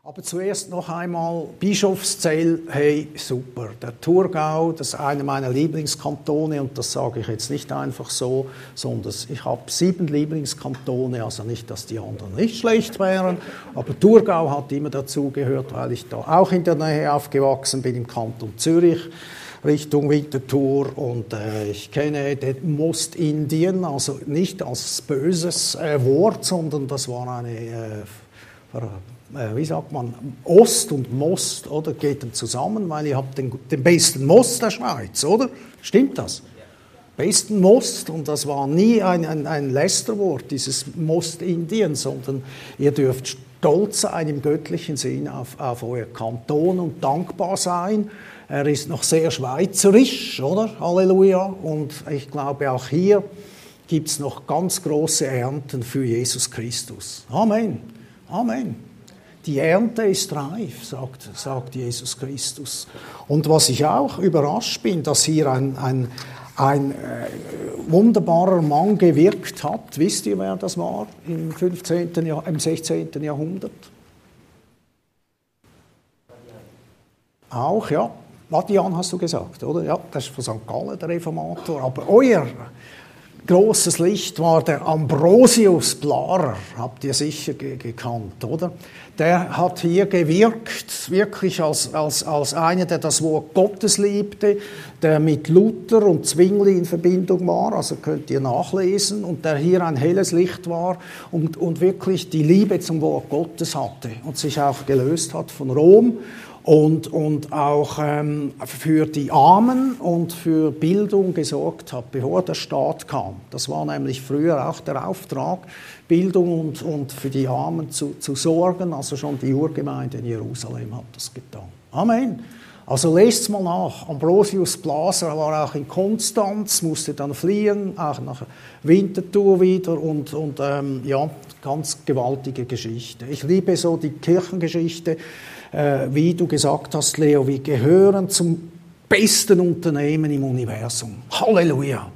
Aber zuerst noch einmal Bischofszell, hey, super. Der Thurgau, das ist einer meiner Lieblingskantone und das sage ich jetzt nicht einfach so, sondern ich habe 7 Lieblingskantone, also nicht, dass die anderen nicht schlecht wären, aber Thurgau hat immer dazugehört, weil ich da auch in der Nähe aufgewachsen bin, im Kanton Zürich, Richtung Winterthur und ich kenne den Mostindien, also nicht als böses Wort, sondern das war eine wie sagt man, Ost und Most, oder, geht dann zusammen, weil ihr habt den besten Most der Schweiz, oder? Stimmt das? Ja. Besten Most, und das war nie ein Lästerwort, dieses Most-Indien, sondern ihr dürft stolz sein im göttlichen Sinn auf euer Kanton und dankbar sein. Er ist noch sehr schweizerisch, oder? Halleluja. Und ich glaube, auch hier gibt es noch ganz große Ernten für Jesus Christus. Amen. Amen. Die Ernte ist reif, sagt Jesus Christus. Und was ich auch überrascht bin, dass hier ein wunderbarer Mann gewirkt hat. Wisst ihr, wer das war im 16. Jahrhundert? Auch, ja. Vatian hast du gesagt, oder? Ja, das ist von St. Gallen, der Reformator. Aber euer großes Licht war der Ambrosius Blarer, habt ihr sicher gekannt, oder? Der hat hier gewirkt, wirklich als einer, der das Wort Gottes liebte, der mit Luther und Zwingli in Verbindung war, also könnt ihr nachlesen, und der hier ein helles Licht war und wirklich die Liebe zum Wort Gottes hatte und sich auch gelöst hat von Rom. Und auch für die Armen und für Bildung gesorgt hat, bevor der Staat kam. Das war nämlich früher auch der Auftrag, Bildung und für die Armen zu sorgen. Also schon die Urgemeinde in Jerusalem hat das getan. Amen. Also lest's mal nach. Ambrosius Blaser war auch in Konstanz, musste dann fliehen, auch nach Winterthur wieder und ja, ganz gewaltige Geschichte. Ich liebe so die Kirchengeschichte, wie du gesagt hast, Leo, wir gehören zum besten Unternehmen im Universum. Halleluja!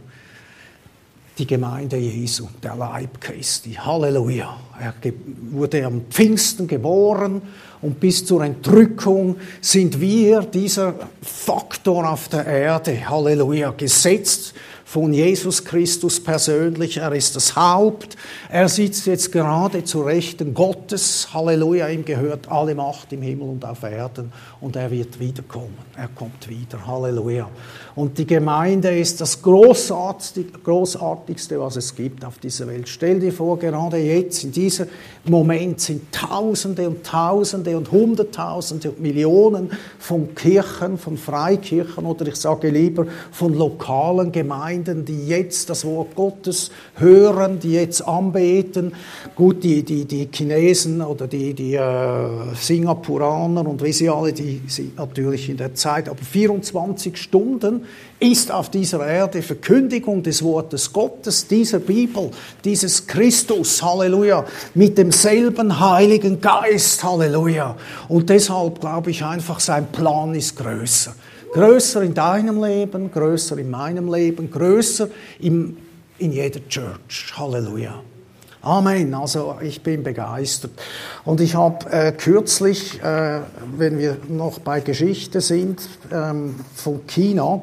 Die Gemeinde Jesu, der Leib Christi. Halleluja! Er wurde am Pfingsten geboren und bis zur Entrückung sind wir dieser Faktor auf der Erde. Halleluja! Gesetzt von Jesus Christus persönlich. Er ist das Haupt. Er sitzt jetzt gerade zur Rechten Gottes. Halleluja, ihm gehört alle Macht im Himmel und auf Erden. Und er wird wiederkommen. Er kommt wieder. Halleluja. Und die Gemeinde ist das Großartigste, was es gibt auf dieser Welt. Stell dir vor, gerade jetzt, in diesem Moment sind Tausende und Tausende und Hunderttausende und Millionen von Kirchen, von Freikirchen oder ich sage lieber von lokalen Gemeinden, die jetzt das Wort Gottes hören, die jetzt anbeten. Gut, die Chinesen oder die Singapuraner und wie sie alle, die sind natürlich in der Zeit, aber 24 Stunden ist auf dieser Erde Verkündigung des Wortes Gottes, dieser Bibel, dieses Christus, Halleluja, mit demselben Heiligen Geist, Halleluja. Und deshalb glaube ich einfach, sein Plan ist größer. Größer in deinem Leben, größer in meinem Leben, größer in jeder Church. Halleluja. Amen. Also ich bin begeistert. Und ich habe kürzlich, wenn wir noch bei Geschichte sind, von China,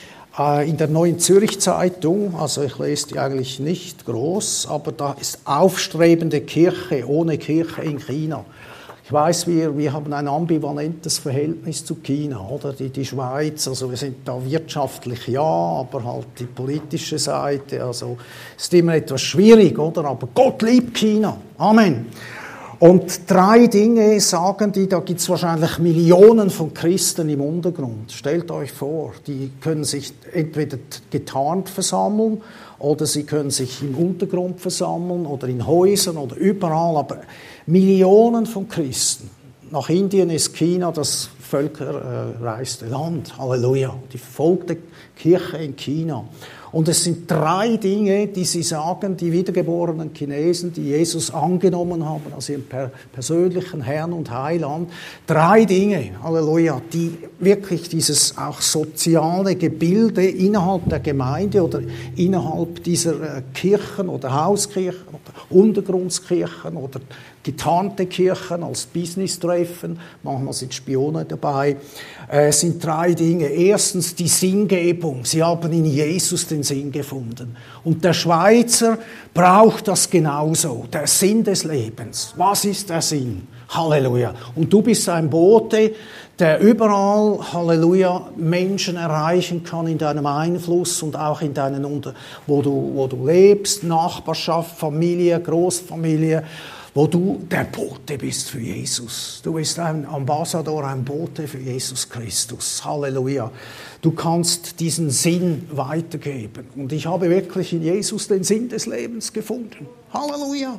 in der Neuen Zürich Zeitung, also ich lese die eigentlich nicht groß, aber da ist aufstrebende Kirche ohne Kirche in China. Ich weiß, wir haben ein ambivalentes Verhältnis zu China, oder? Die Schweiz, also wir sind da wirtschaftlich ja, aber halt die politische Seite, also ist immer etwas schwierig, oder? Aber Gott liebt China. Amen. Und 3 Dinge sagen die, da gibt's wahrscheinlich Millionen von Christen im Untergrund. Stellt euch vor, die können sich entweder getarnt versammeln oder sie können sich im Untergrund versammeln oder in Häusern oder überall, aber Millionen von Christen. Nach Indien ist China das völkerreichste Land. Halleluja. Die verfolgte Kirche in China. Und es sind 3 Dinge, die sie sagen, die wiedergeborenen Chinesen, die Jesus angenommen haben als ihren persönlichen Herrn und Heiland. 3 Dinge, Halleluja, die wirklich dieses auch soziale Gebilde innerhalb der Gemeinde oder innerhalb dieser Kirchen oder Hauskirchen oder Untergrundskirchen oder getarnte Kirchen als Business-Treffen, manchmal sind Spione dabei, sind 3 Dinge. Erstens die Sinngebung. Sie haben in Jesus den Sinn gefunden. Und der Schweizer braucht das genauso. Der Sinn des Lebens. Was ist der Sinn? Halleluja. Und du bist ein Bote, der überall, Halleluja, Menschen erreichen kann in deinem Einfluss und auch in deinen, wo du lebst, Nachbarschaft, Familie, Großfamilie, wo du der Bote bist für Jesus. Du bist ein Ambassador, ein Bote für Jesus Christus. Halleluja. Du kannst diesen Sinn weitergeben. Und ich habe wirklich in Jesus den Sinn des Lebens gefunden. Halleluja.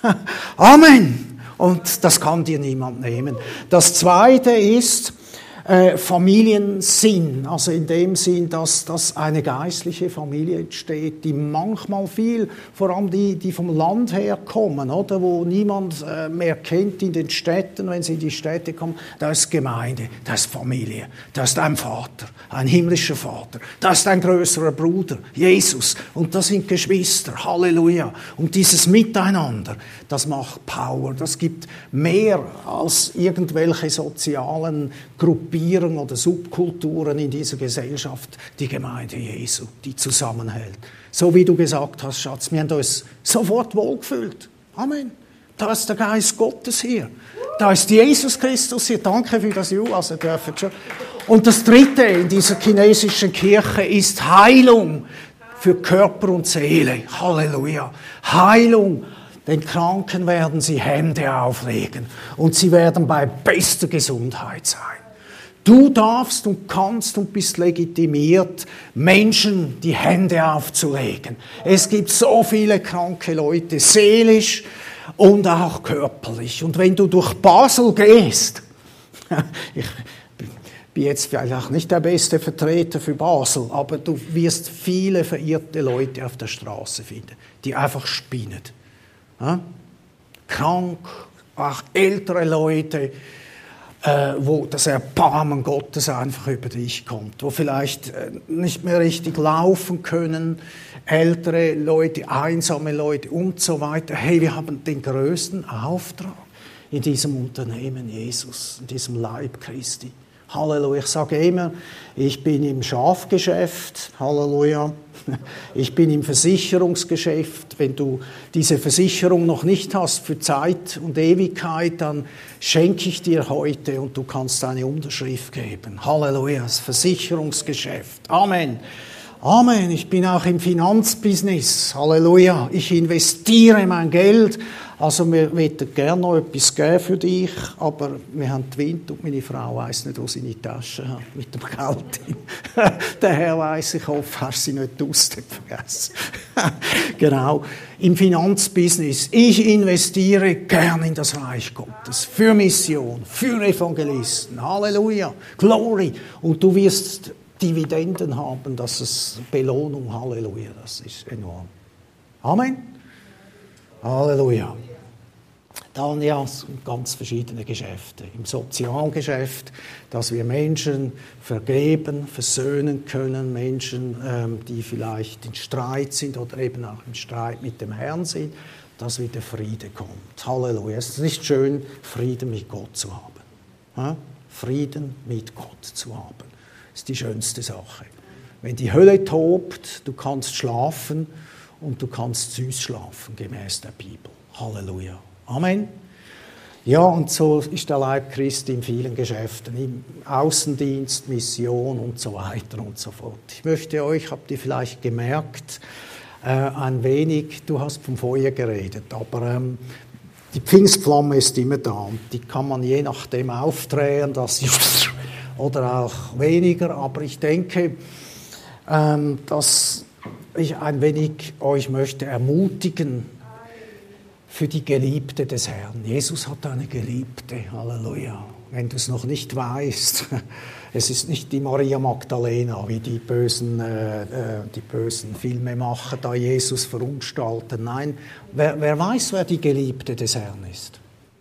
Amen. Und das kann dir niemand nehmen. Das Zweite ist Familiensinn, also in dem Sinn, dass eine geistliche Familie entsteht, die manchmal viel, vor allem die vom Land her kommen, oder, wo niemand mehr kennt in den Städten, wenn sie in die Städte kommen, da ist Gemeinde, da ist Familie, da ist ein Vater, ein himmlischer Vater, da ist ein größerer Bruder, Jesus, und das sind Geschwister, Halleluja, und dieses Miteinander, das macht Power, das gibt mehr als irgendwelche sozialen Gruppierungen oder Subkulturen in dieser Gesellschaft, die Gemeinde Jesu, die zusammenhält. So wie du gesagt hast, Schatz, wir haben uns sofort wohlgefühlt. Amen. Da ist der Geist Gottes hier. Da ist Jesus Christus hier. Danke für das Ju, also dürfen schon. Und das Dritte in dieser chinesischen Kirche ist Heilung für Körper und Seele. Halleluja. Heilung. Den Kranken werden sie Hände auflegen und sie werden bei bester Gesundheit sein. Du darfst und kannst und bist legitimiert, Menschen die Hände aufzulegen. Es gibt so viele kranke Leute, seelisch und auch körperlich. Und wenn du durch Basel gehst, ich bin jetzt vielleicht auch nicht der beste Vertreter für Basel, aber du wirst viele verirrte Leute auf der Straße finden, die einfach spinnen. Ja? Krank, auch ältere Leute, wo das Erbarmen Gottes einfach über dich kommt, wo vielleicht nicht mehr richtig laufen können, ältere Leute, einsame Leute und so weiter. Hey, wir haben den größten Auftrag in diesem Unternehmen Jesus, in diesem Leib Christi. Halleluja. Ich sage immer, ich bin im Schafgeschäft. Halleluja. Ich bin im Versicherungsgeschäft. Wenn du diese Versicherung noch nicht hast für Zeit und Ewigkeit, dann schenke ich dir heute und du kannst eine Unterschrift geben. Halleluja. Das Versicherungsgeschäft. Amen. Amen. Ich bin auch im Finanzbusiness. Halleluja. Ich investiere mein Geld. Also wir möchten gerne noch etwas geben für dich, aber wir haben die Wind und meine Frau weiss nicht, wo sie in die Tasche hat mit dem Geld. Der Herr weiss, ich hoffe, hast sie nicht durstig vergessen. Genau. Im Finanzbusiness. Ich investiere gern in das Reich Gottes. Für Mission, für Evangelisten. Halleluja. Glory. Und du wirst Dividenden haben, das ist Belohnung. Halleluja. Das ist enorm. Amen. Halleluja. Dann ja, ganz verschiedene Geschäfte. Im Sozialgeschäft, dass wir Menschen vergeben, versöhnen können, Menschen, die vielleicht in Streit sind oder eben auch im Streit mit dem Herrn sind, dass wieder Friede kommt. Halleluja. Es ist nicht schön, Frieden mit Gott zu haben. Ja? Frieden mit Gott zu haben. Das ist die schönste Sache. Wenn die Hölle tobt, du kannst schlafen und du kannst süß schlafen, gemäß der Bibel. Halleluja. Amen. Ja, und so ist der Leib Christi in vielen Geschäften, im Außendienst, Mission und so weiter und so fort. Ich möchte euch, habt ihr vielleicht gemerkt, ein wenig, du hast vom Feuer geredet, aber die Pfingstflamme ist immer da und die kann man je nachdem aufdrehen, dass oder auch weniger, aber ich denke, dass ich ein wenig euch möchte ermutigen, für die Geliebte des Herrn. Jesus hat eine Geliebte, Halleluja. Wenn du es noch nicht weißt, es ist nicht die Maria Magdalena, wie die bösen Filmemacher da Jesus verunstalten. Nein, wer weiß, wer die Geliebte des Herrn ist?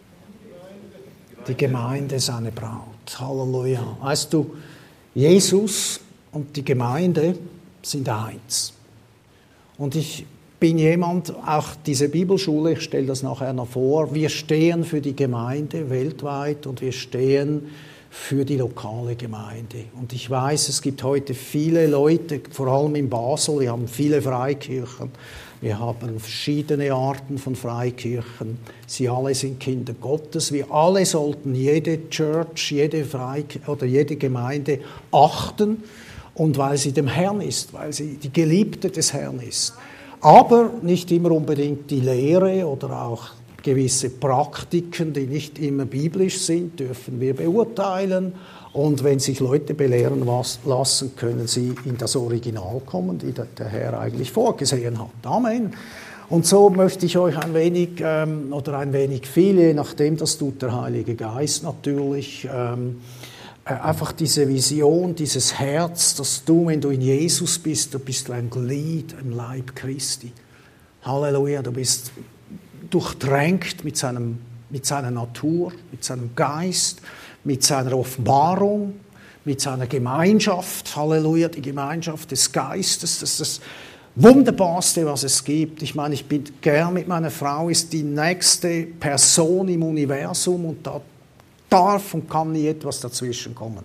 Die Gemeinde, seine Braut. Halleluja. Weißt du, Jesus und die Gemeinde sind eins. Und ich bin jemand, auch diese Bibelschule, ich stelle das nachher noch vor, wir stehen für die Gemeinde weltweit und wir stehen für die lokale Gemeinde. Und ich weiß, es gibt heute viele Leute, vor allem in Basel, wir haben viele Freikirchen, wir haben verschiedene Arten von Freikirchen, sie alle sind Kinder Gottes, wir alle sollten jede Church, jede Gemeinde achten, und weil sie dem Herrn ist, weil sie die Geliebte des Herrn ist. Aber nicht immer unbedingt die Lehre oder auch gewisse Praktiken, die nicht immer biblisch sind, dürfen wir beurteilen. Und wenn sich Leute belehren lassen, können sie in das Original kommen, die der Herr eigentlich vorgesehen hat. Amen. Und so möchte ich euch ein wenig viel, je nachdem, das tut der Heilige Geist natürlich, einfach diese Vision, dieses Herz, dass du, wenn du in Jesus bist, du bist ein Glied im Leib Christi. Halleluja, du bist durchtränkt mit seiner Natur, mit seinem Geist, mit seiner Offenbarung, mit seiner Gemeinschaft. Halleluja, die Gemeinschaft des Geistes, das ist das Wunderbarste, was es gibt. Ich meine, ich bin gern mit meiner Frau, ist die nächste Person im Universum, und da darf und kann nie etwas dazwischen kommen.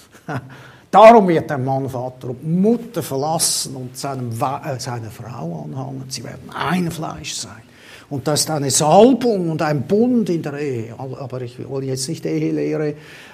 Darum wird ein Mann, Vater und Mutter verlassen und seine Frau anhangen. Sie werden ein Fleisch sein. Und das ist eine Salbung und ein Bund in der Ehe. Aber ich will jetzt nicht Ehelehre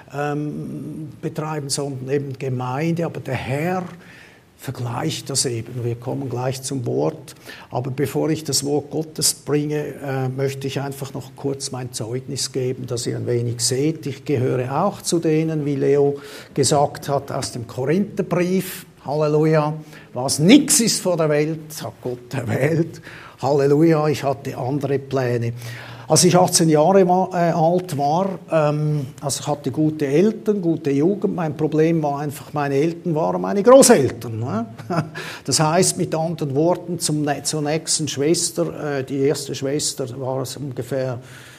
betreiben, sondern eben Gemeinde. Aber der Herr vergleicht das eben. Wir kommen gleich zum Wort. Aber bevor ich das Wort Gottes bringe, möchte ich einfach noch kurz mein Zeugnis geben, dass ihr ein wenig seht. Ich gehöre auch zu denen, wie Leo gesagt hat, aus dem Korintherbrief. Halleluja. Was nichts ist vor der Welt, hat Gott erwählt. Halleluja, ich hatte andere Pläne. Als ich 18 Jahre alt war, also ich hatte gute Eltern, gute Jugend. Mein Problem war einfach, meine Eltern waren meine Großeltern. Ne? Das heißt, mit anderen Worten, zur nächsten Schwester, die erste Schwester war es ungefähr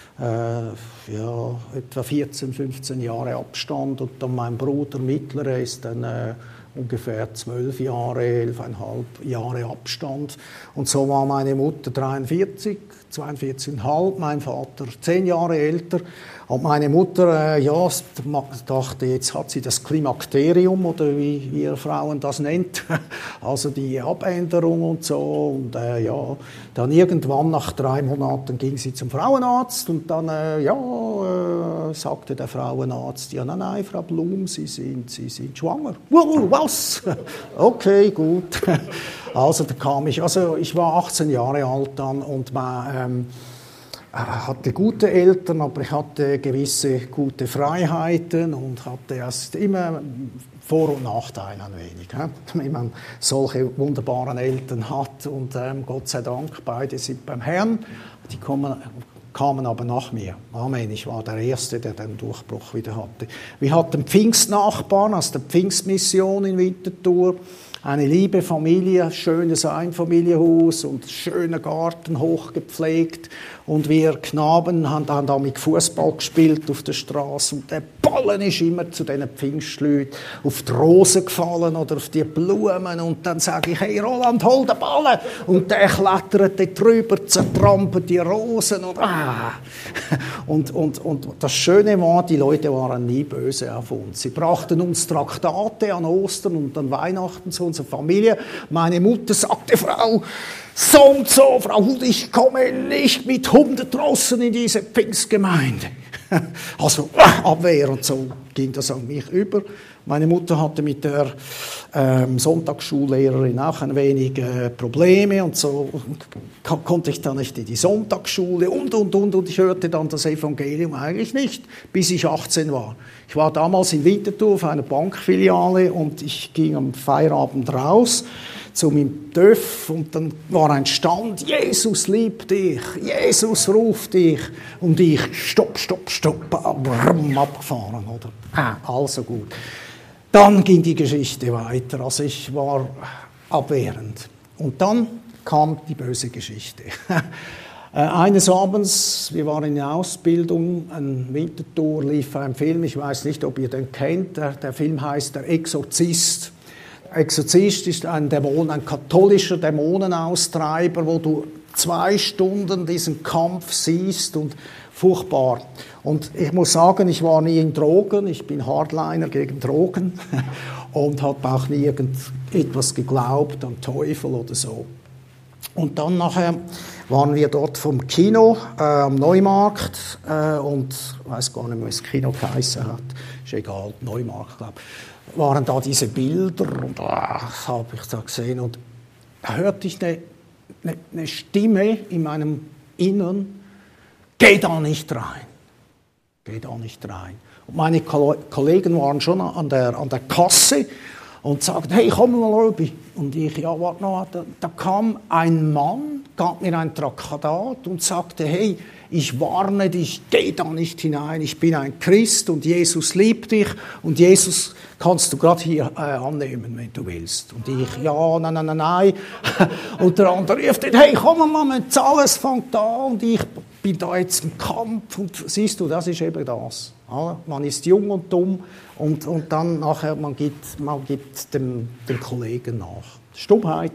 etwa 14, 15 Jahre Abstand. Und dann mein Bruder mittlerer ist dann ungefähr 12 Jahre, 11,5 Jahre Abstand. Und so war meine Mutter 43, 42,5, mein Vater 10 Jahre älter. Und meine Mutter, dachte, jetzt hat sie das Klimakterium, oder wie ihr Frauen das nennt, also die Abänderung und so. Und dann irgendwann nach 3 Monaten ging sie zum Frauenarzt, und dann, sagte der Frauenarzt, ja, nein, Frau Blum, Sie sind schwanger. Wow, was? Okay, gut. Also da kam ich war 18 Jahre alt dann, und hatte gute Eltern, aber ich hatte gewisse gute Freiheiten und hatte erst immer Vor- und Nachteile ein wenig. Wenn man solche wunderbaren Eltern hat, und Gott sei Dank, beide sind beim Herrn, die kamen aber nach mir. Amen. Ich war der Erste, der den Durchbruch wieder hatte. Wir hatten Pfingstnachbarn aus der Pfingstmission in Winterthur. Eine liebe Familie, schönes Einfamilienhaus und schöner Garten, hochgepflegt. Und wir Knaben haben dann damit Fußball gespielt auf der Straße. Und der Ballen ist immer zu diesen Pfingstleuten auf die Rosen gefallen oder auf die Blumen. Und dann sage ich, hey Roland, hol den Ballen. Und der klettert dort drüber, zertrampelt die Rosen. Und das Schöne war, die Leute waren nie böse auf uns. Sie brachten uns Traktate an Ostern und an Weihnachten zu unserer Familie. Meine Mutter sagte, Frau Hud, ich komme nicht mit 100 Rossen in diese Pfingstgemeinde. Also Abwehr, und so ging das an mich über. Meine Mutter hatte mit der Sonntagsschullehrerin auch ein wenig Probleme, und so konnte ich dann nicht in die Sonntagsschule und ich hörte dann das Evangelium eigentlich nicht, bis ich 18 war. Ich war damals in Winterthur auf einer Bankfiliale, und ich ging am Feierabend raus zu meinem Töff und dann war ein Stand, Jesus liebt dich, Jesus ruft dich und ich stopp, abgefahren, oder? Also gut. Dann ging die Geschichte weiter, also ich war abwehrend. Und dann kam die böse Geschichte. Eines Abends, wir waren in der Ausbildung, ein Winterthur, lief ein Film, ich weiß nicht, ob ihr den kennt, der Film heißt Der Exorzist. Der Exorzist ist ein katholischer Dämonenaustreiber, wo du 2 Stunden diesen Kampf siehst und furchtbar. Und ich muss sagen, ich war nie in Drogen, ich bin Hardliner gegen Drogen und habe auch nie irgendetwas geglaubt an Teufel oder so. Und dann nachher waren wir dort vom Kino am Neumarkt und ich weiß gar nicht mehr, wie das Kino geheißen hat, ist egal, Neumarkt, glaube ich, waren da diese Bilder und habe ich da gesehen und da hörte ich eine Stimme in meinem Innern, geh da nicht rein. Geh da nicht rein. Und meine Kollegen waren schon an der Kasse und sagten, hey, komm mal rüber. Und ich, ja, warte noch. Da kam ein Mann, gab mir ein Traktat und sagte, hey, ich warne dich, geh da nicht hinein, ich bin ein Christ und Jesus liebt dich und Jesus kannst du gerade hier annehmen, wenn du willst. Und ich, ja, nein. Und der andere rief, hey, komm mal, alles fängt an und ich bin da jetzt im Kampf und siehst du, das ist eben das. Man ist jung und dumm und dann nachher, man gibt dem Kollegen nach. Stummheit.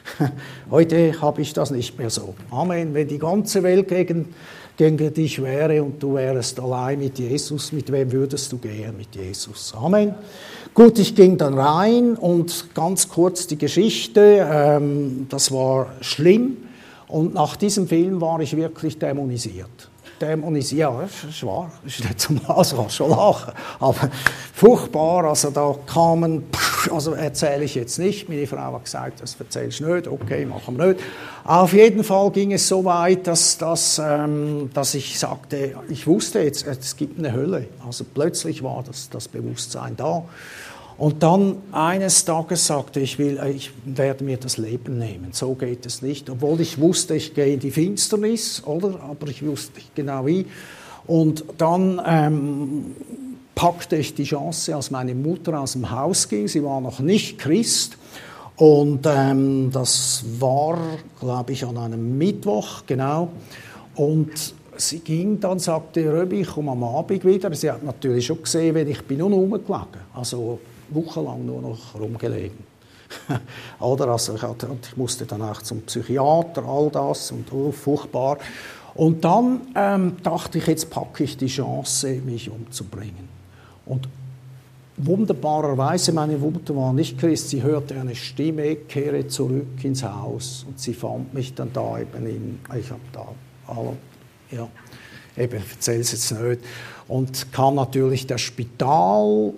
Heute habe ich das nicht mehr so. Amen. Wenn die ganze Welt gegen dich wäre und du wärst allein mit Jesus, mit wem würdest du gehen? Mit Jesus. Amen. Gut, ich ging dann rein und ganz kurz die Geschichte, das war schlimm und nach diesem Film war ich wirklich dämonisiert. Ja, das ist wahr, das ist nicht zum schon lachen, aber furchtbar, also da kamen, also erzähle ich jetzt nicht, meine Frau hat gesagt, das erzählst du nicht, okay, machen wir nicht. Auf jeden Fall ging es so weit, dass ich sagte, ich wusste jetzt, es gibt eine Hölle, also plötzlich war das Bewusstsein da. Und dann eines Tages sagte ich werde mir das Leben nehmen. So geht es nicht. Obwohl ich wusste, ich gehe in die Finsternis, oder? Aber ich wusste nicht genau wie. Und dann packte ich die Chance, als meine Mutter aus dem Haus ging. Sie war noch nicht Christ. Und das war, glaube ich, an einem Mittwoch, genau. Und sie ging dann, sagte Röbi, ich komme am Abend wieder. Sie hat natürlich schon gesehen, wenn ich bin nur rumgelegen. Also wochenlang nur noch rumgelegen. Oder? Also ich musste dann auch zum Psychiater, all das und furchtbar. Und dann dachte ich, jetzt packe ich die Chance, mich umzubringen. Und wunderbarerweise, meine Mutter war nicht Christ, sie hörte eine Stimme, kehre zurück ins Haus. Und sie fand mich dann da eben ich habe da alle, ja. Eben, ich erzähle es jetzt nicht. Und kam natürlich das Spitalauto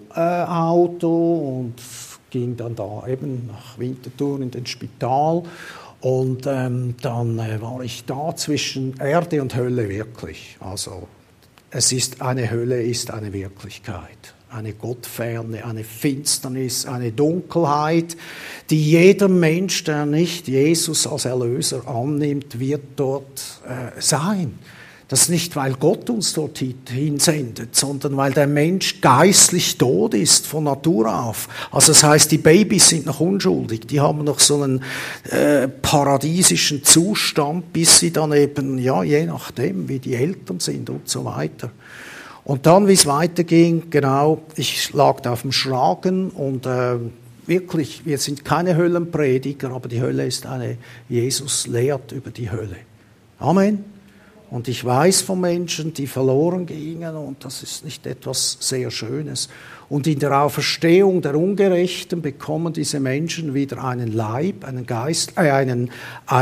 und ging dann da eben nach Winterthur in den Spital. Und dann war ich da zwischen Erde und Hölle wirklich. Also eine Hölle ist eine Wirklichkeit. Eine Gottferne, eine Finsternis, eine Dunkelheit, die jeder Mensch, der nicht Jesus als Erlöser annimmt, wird dort sein. Das nicht, weil Gott uns dorthin sendet, sondern weil der Mensch geistlich tot ist von Natur auf. Also das heißt, die Babys sind noch unschuldig, die haben noch so einen paradiesischen Zustand, bis sie dann eben, ja, je nachdem, wie die Eltern sind und so weiter. Und dann, wie es weiterging, genau, ich lag da auf dem Schragen und wirklich, wir sind keine Höllenprediger, aber die Hölle ist Jesus lehrt über die Hölle. Amen. Und ich weiß von Menschen, die verloren gingen, und das ist nicht etwas sehr Schönes. Und in der Auferstehung der Ungerechten bekommen diese Menschen wieder einen Leib, einen Geist, einen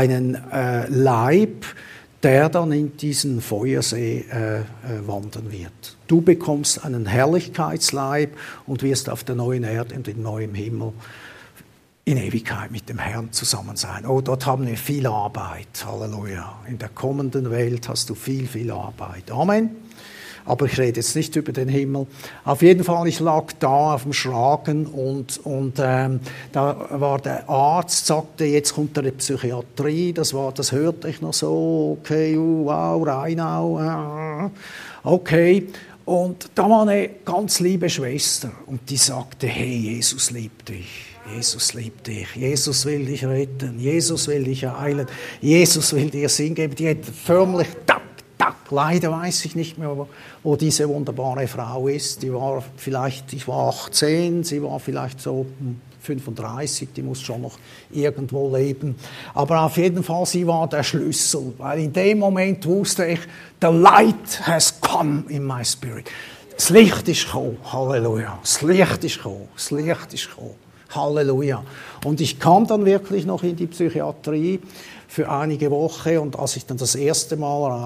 Leib, der dann in diesen Feuersee wandern wird. Du bekommst einen Herrlichkeitsleib und wirst auf der neuen Erde und im neuen Himmel in Ewigkeit mit dem Herrn zusammen sein. Oh, dort haben wir viel Arbeit. Halleluja. In der kommenden Welt hast du viel, viel Arbeit. Amen. Aber ich rede jetzt nicht über den Himmel. Auf jeden Fall, ich lag da auf dem Schragen und da war der Arzt, sagte, jetzt kommt er in die Psychiatrie. Das hörte ich noch so, okay, wow, Rheinau, okay. Und da war eine ganz liebe Schwester und die sagte, hey, Jesus liebt dich. Jesus liebt dich, Jesus will dich retten, Jesus will dich heilen, Jesus will dir Sinn geben. Die hat förmlich, leider weiß ich nicht mehr, wo diese wunderbare Frau ist. Ich war 18, sie war vielleicht so 35, die muss schon noch irgendwo leben. Aber auf jeden Fall, sie war der Schlüssel, weil in dem Moment wusste ich, the light has come in my spirit. Das Licht ist gekommen, Halleluja, das Licht ist gekommen, das Licht ist gekommen. Halleluja. Und ich kam dann wirklich noch in die Psychiatrie für einige Wochen und als ich dann das erste Mal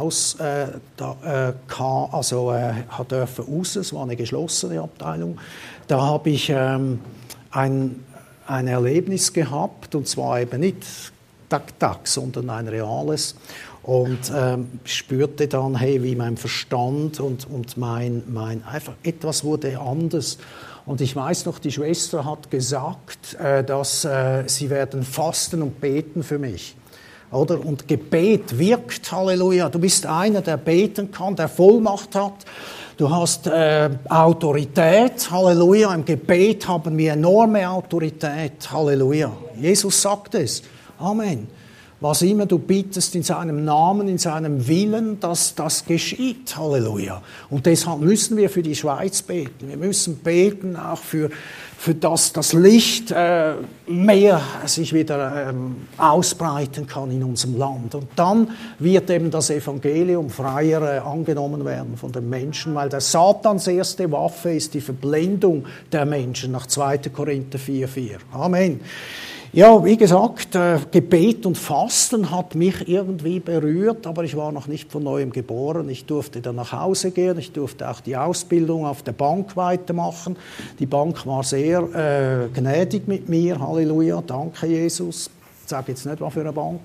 durfte raus, es war eine geschlossene Abteilung, da habe ich ein Erlebnis gehabt und zwar eben nicht sondern ein reales und spürte dann, hey, wie mein Verstand und mein einfach etwas wurde anders. Und ich weiß noch, die Schwester hat gesagt, dass sie werden fasten und beten für mich. Oder? Und Gebet wirkt, Halleluja. Du bist einer, der beten kann, der Vollmacht hat. Du hast Autorität, Halleluja. Im Gebet haben wir enorme Autorität, Halleluja. Jesus sagt es. Amen. Was immer du bittest in seinem Namen, in seinem Willen, dass das geschieht. Halleluja. Und deshalb müssen wir für die Schweiz beten. Wir müssen beten auch für das Licht mehr sich wieder ausbreiten kann in unserem Land. Und dann wird eben das Evangelium freier angenommen werden von den Menschen, weil der Satans erste Waffe ist die Verblendung der Menschen nach 2. Korinther 4,4. Amen. Ja, wie gesagt, Gebet und Fasten hat mich irgendwie berührt, aber ich war noch nicht von neuem geboren. Ich durfte dann nach Hause gehen, ich durfte auch die Ausbildung auf der Bank weitermachen. Die Bank war sehr gnädig mit mir, Halleluja, danke Jesus. Ich sage jetzt nicht, was für eine Bank.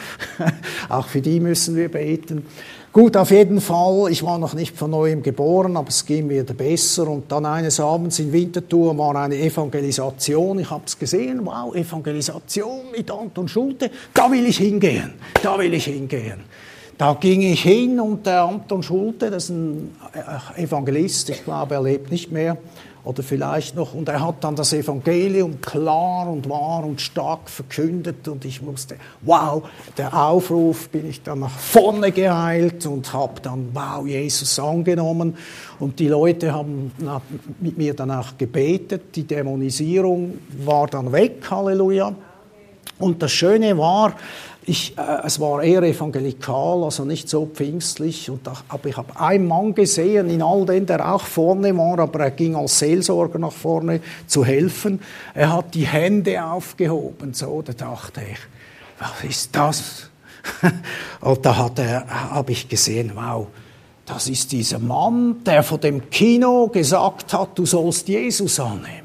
Auch für die müssen wir beten. Gut, auf jeden Fall, ich war noch nicht von neuem geboren, aber es ging mir besser. Und dann eines Abends in Winterthur war eine Evangelisation. Ich habe es gesehen, wow, Evangelisation mit Anton Schulte. Da will ich hingehen, da will ich hingehen. Da ging ich hin und der Anton Schulte, das ist ein Evangelist, ich glaube, er lebt nicht mehr. Oder vielleicht noch, und er hat dann das Evangelium klar und wahr und stark verkündet und ich wusste, wow, der Aufruf, bin ich dann nach vorne geeilt und habe dann, wow, Jesus angenommen und die Leute haben mit mir danach gebetet, die Dämonisierung war dann weg, Halleluja. Und das Schöne war, es war eher evangelikal, also nicht so pfingstlich. Aber ich habe einen Mann gesehen in all dem, der auch vorne war, aber er ging als Seelsorger nach vorne zu helfen. Er hat die Hände aufgehoben, so, da dachte ich, was ist das? Und da habe ich gesehen, wow, das ist dieser Mann, der vor dem Kino gesagt hat, du sollst Jesus annehmen.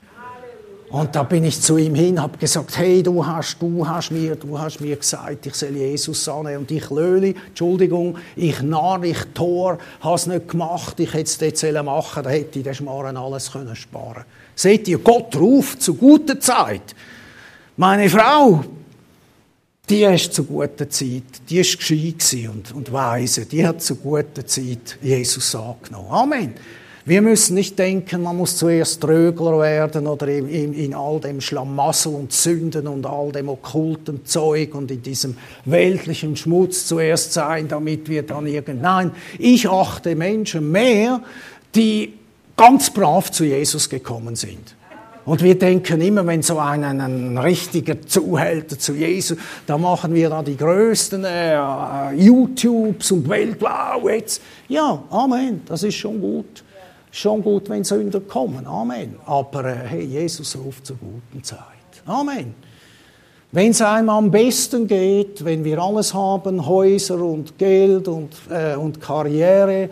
Und da bin ich zu ihm hin, habe gesagt, hey, du hast mir gesagt, ich soll Jesus annehmen. Und ich Löli, Entschuldigung, ich Narr, ich Tor, habe es nicht gemacht, ich hätte es dort machen sollen, da hätte ich den Schmarren alles können sparen. Seht ihr, Gott ruft zu guter Zeit. Meine Frau, die ist zu guter Zeit, die ist gescheit und weise, die hat zu guter Zeit Jesus angenommen. Amen. Wir müssen nicht denken, man muss zuerst Trögler werden oder in all dem Schlamassel und Sünden und all dem okkulten Zeug und in diesem weltlichen Schmutz zuerst sein, damit wir dann Nein, ich achte Menschen mehr, die ganz brav zu Jesus gekommen sind. Und wir denken immer, wenn so ein richtiger Zuhälter zu Jesus, da machen wir da die größten YouTubes und Welt, wow, jetzt. Ja, Amen, das ist schon gut. Schon gut, wenn Sünder kommen. Amen. Aber hey, Jesus ruft zur guten Zeit. Amen. Wenn es einem am besten geht, wenn wir alles haben, Häuser und Geld und Karriere,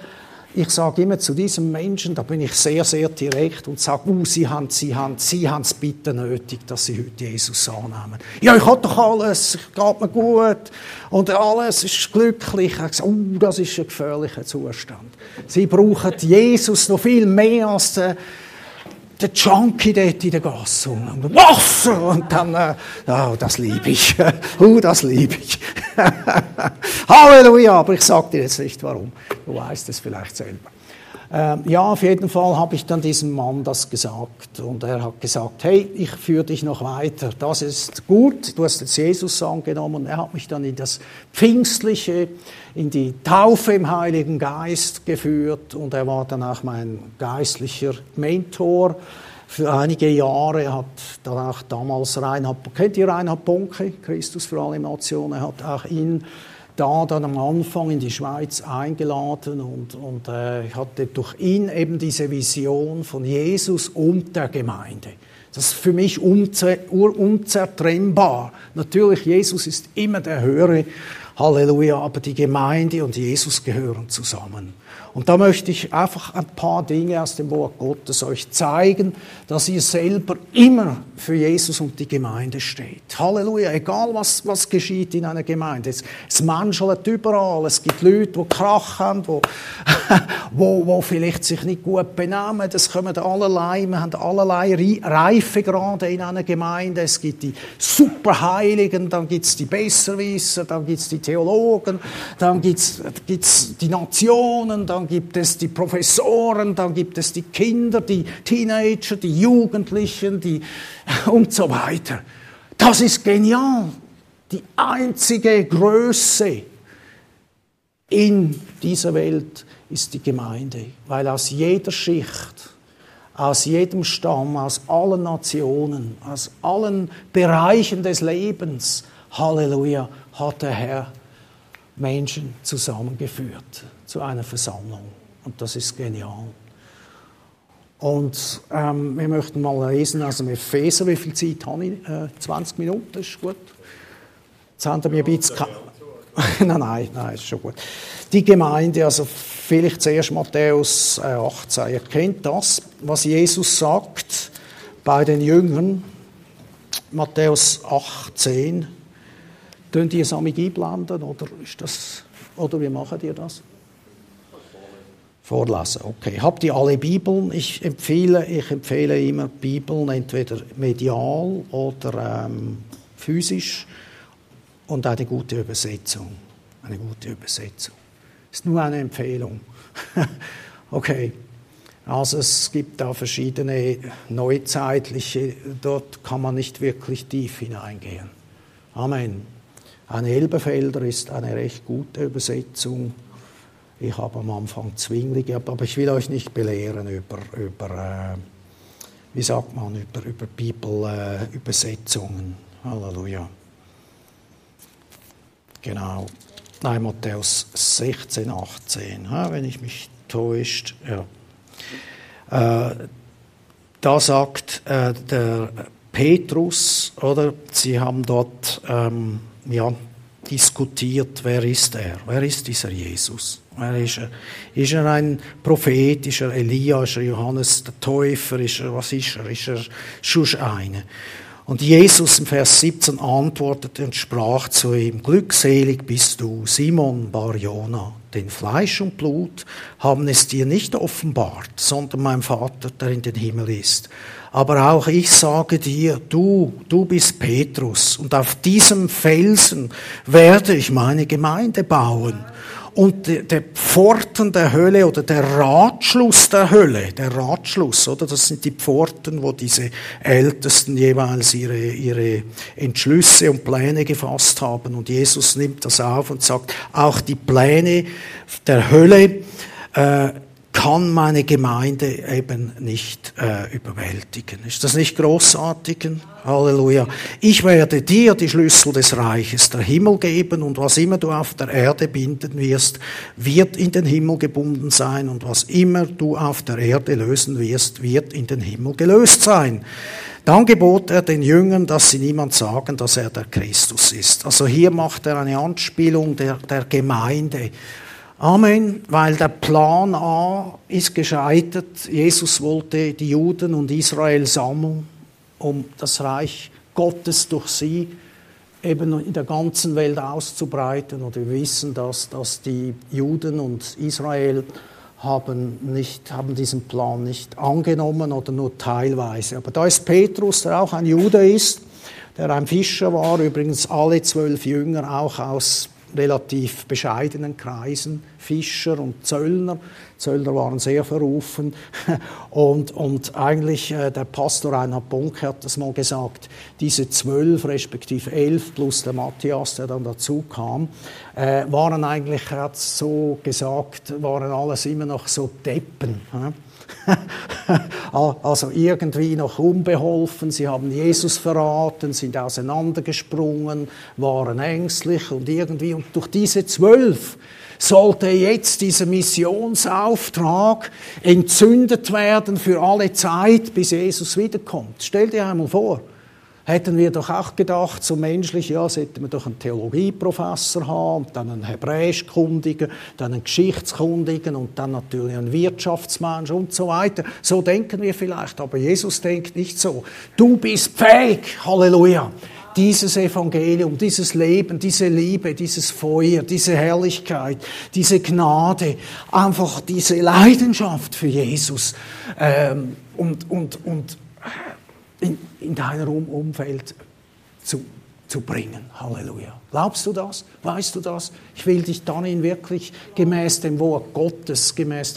ich sage immer zu diesem Menschen, da bin ich sehr, sehr direkt und sage, Sie haben es bitte nötig, dass Sie heute Jesus annehmen. Ja, ich habe doch alles, es geht mir gut und alles ist glücklich. Ich habe gesagt, das ist ein gefährlicher Zustand. Sie brauchen Jesus noch viel mehr als der Junkie dort in der Gasse. Und Wasser! Und dann, das liebe ich. Das liebe ich. Halleluja! Aber ich sage dir jetzt nicht, warum. Du weißt es vielleicht selber. Auf jeden Fall habe ich dann diesem Mann das gesagt. Und er hat gesagt, hey, ich führe dich noch weiter. Das ist gut. Du hast jetzt Jesus angenommen. Er hat mich dann in das Pfingstliche, in die Taufe im Heiligen Geist geführt. Und er war dann auch mein geistlicher Mentor für einige Jahre. Er hat dann auch damals kennt ihr Reinhard Bonke? Christus für alle Nationen. Er hat auch ihn dann am Anfang in die Schweiz eingeladen und ich hatte durch ihn eben diese Vision von Jesus und der Gemeinde. Das ist für mich unzertrennbar. Natürlich, Jesus ist immer der Höhere, Halleluja, aber die Gemeinde und Jesus gehören zusammen. Und da möchte ich einfach ein paar Dinge aus dem Wort Gottes euch zeigen, dass ihr selber immer für Jesus und die Gemeinde steht. Halleluja, egal was geschieht in einer Gemeinde. Es menschelt überall, es gibt Leute, die Krach haben, wo vielleicht sich nicht gut benehmen. Das kommen allerlei, wir haben allerlei Reifegrade in einer Gemeinde. Es gibt die Superheiligen, dann gibt es die Besserwisser, dann gibt es die Theologen, dann gibt's die Nationen, dann gibt es die Professoren, dann gibt es die Kinder, die Teenager, die Jugendlichen, und so weiter. Das ist genial. Die einzige Größe in dieser Welt ist die Gemeinde, weil aus jeder Schicht, aus jedem Stamm, aus allen Nationen, aus allen Bereichen des Lebens, Halleluja, hat der Herr Menschen zusammengeführt zu einer Versammlung. Und das ist genial. Und wir möchten mal lesen aus dem Epheser. Wie viel Zeit habe ich? 20 Minuten, ist gut. Jetzt haben wir ein bisschen... nein, ist schon gut. Die Gemeinde, also vielleicht zuerst Matthäus 18. Ihr kennt das, was Jesus sagt bei den Jüngern. Matthäus 18. Könnt ihr es einblenden, oder wie macht ihr das? Vorlesen, okay. Habt ihr alle Bibeln? Ich empfehle immer Bibeln, entweder medial oder physisch und eine gute Übersetzung. Eine gute Übersetzung. Ist nur eine Empfehlung. Okay. Also es gibt da verschiedene neuzeitliche, dort kann man nicht wirklich tief hineingehen. Amen. Eine Elberfelder ist eine recht gute Übersetzung. Ich habe am Anfang Zwingli gehabt, aber ich will euch nicht belehren über Bibelübersetzungen. Halleluja. Genau. Nein, Matthäus 16, 18, wenn ich mich täuscht. Ja. Da sagt der Petrus, oder sie haben dort diskutiert, wer ist er? Wer ist dieser Jesus? Ist er ein Prophet? Ist er Elia? Ist er Johannes der Täufer? Was ist er? Ist er schon einer? Und Jesus im Vers 17 antwortete und sprach zu ihm, glückselig bist du, Simon Bar-Jona, denn Fleisch und Blut haben es dir nicht offenbart, sondern mein Vater, der in den Himmel ist. Aber auch ich sage dir, du bist Petrus, und auf diesem Felsen werde ich meine Gemeinde bauen. Und der Pforten der Hölle oder der Ratschluss der Hölle, oder? Das sind die Pforten, wo diese Ältesten jeweils ihre Entschlüsse und Pläne gefasst haben. Und Jesus nimmt das auf und sagt, auch die Pläne der Hölle kann meine Gemeinde eben nicht überwältigen. Ist das nicht großartig? Halleluja. Ich werde dir die Schlüssel des Reiches der Himmel geben, und was immer du auf der Erde binden wirst, wird in den Himmel gebunden sein, und was immer du auf der Erde lösen wirst, wird in den Himmel gelöst sein. Dann gebot er den Jüngern, dass sie niemand sagen, dass er der Christus ist. Also hier macht er eine Anspielung der Gemeinde. Amen, weil der Plan A ist gescheitert. Jesus wollte die Juden und Israel sammeln, um das Reich Gottes durch sie eben in der ganzen Welt auszubreiten. Und wir wissen, dass die Juden und Israel haben diesen Plan nicht angenommen oder nur teilweise. Aber da ist Petrus, der auch ein Jude ist, der ein Fischer war, übrigens alle 12 Jünger auch aus relativ bescheidenen Kreisen, Fischer und Zöllner. Zöllner waren sehr verrufen. Und eigentlich, der Pastor Reinhard Bonke hat das mal gesagt, diese 12, respektive 11 plus der Matthias, der dann dazu kam, waren eigentlich, er hat so gesagt, waren alles immer noch so Deppen. Also irgendwie noch unbeholfen, sie haben Jesus verraten, sind auseinandergesprungen, waren ängstlich und durch diese 12 sollte jetzt dieser Missionsauftrag entzündet werden für alle Zeit, bis Jesus wiederkommt. Stell dir einmal vor, hätten wir doch auch gedacht, so menschlich, ja, sollten wir doch einen Theologieprofessor haben, dann einen Hebräischkundigen, dann einen Geschichtskundigen und dann natürlich einen Wirtschaftsmensch und so weiter. So denken wir vielleicht, aber Jesus denkt nicht so. Du bist fähig, Halleluja, dieses Evangelium, dieses Leben, diese Liebe, dieses Feuer, diese Herrlichkeit, diese Gnade, einfach diese Leidenschaft für Jesus in deinem Umfeld zu bringen. Halleluja. Glaubst du das? Weißt du das? Ich will dich dann wirklich gemäß dem Wort Gottes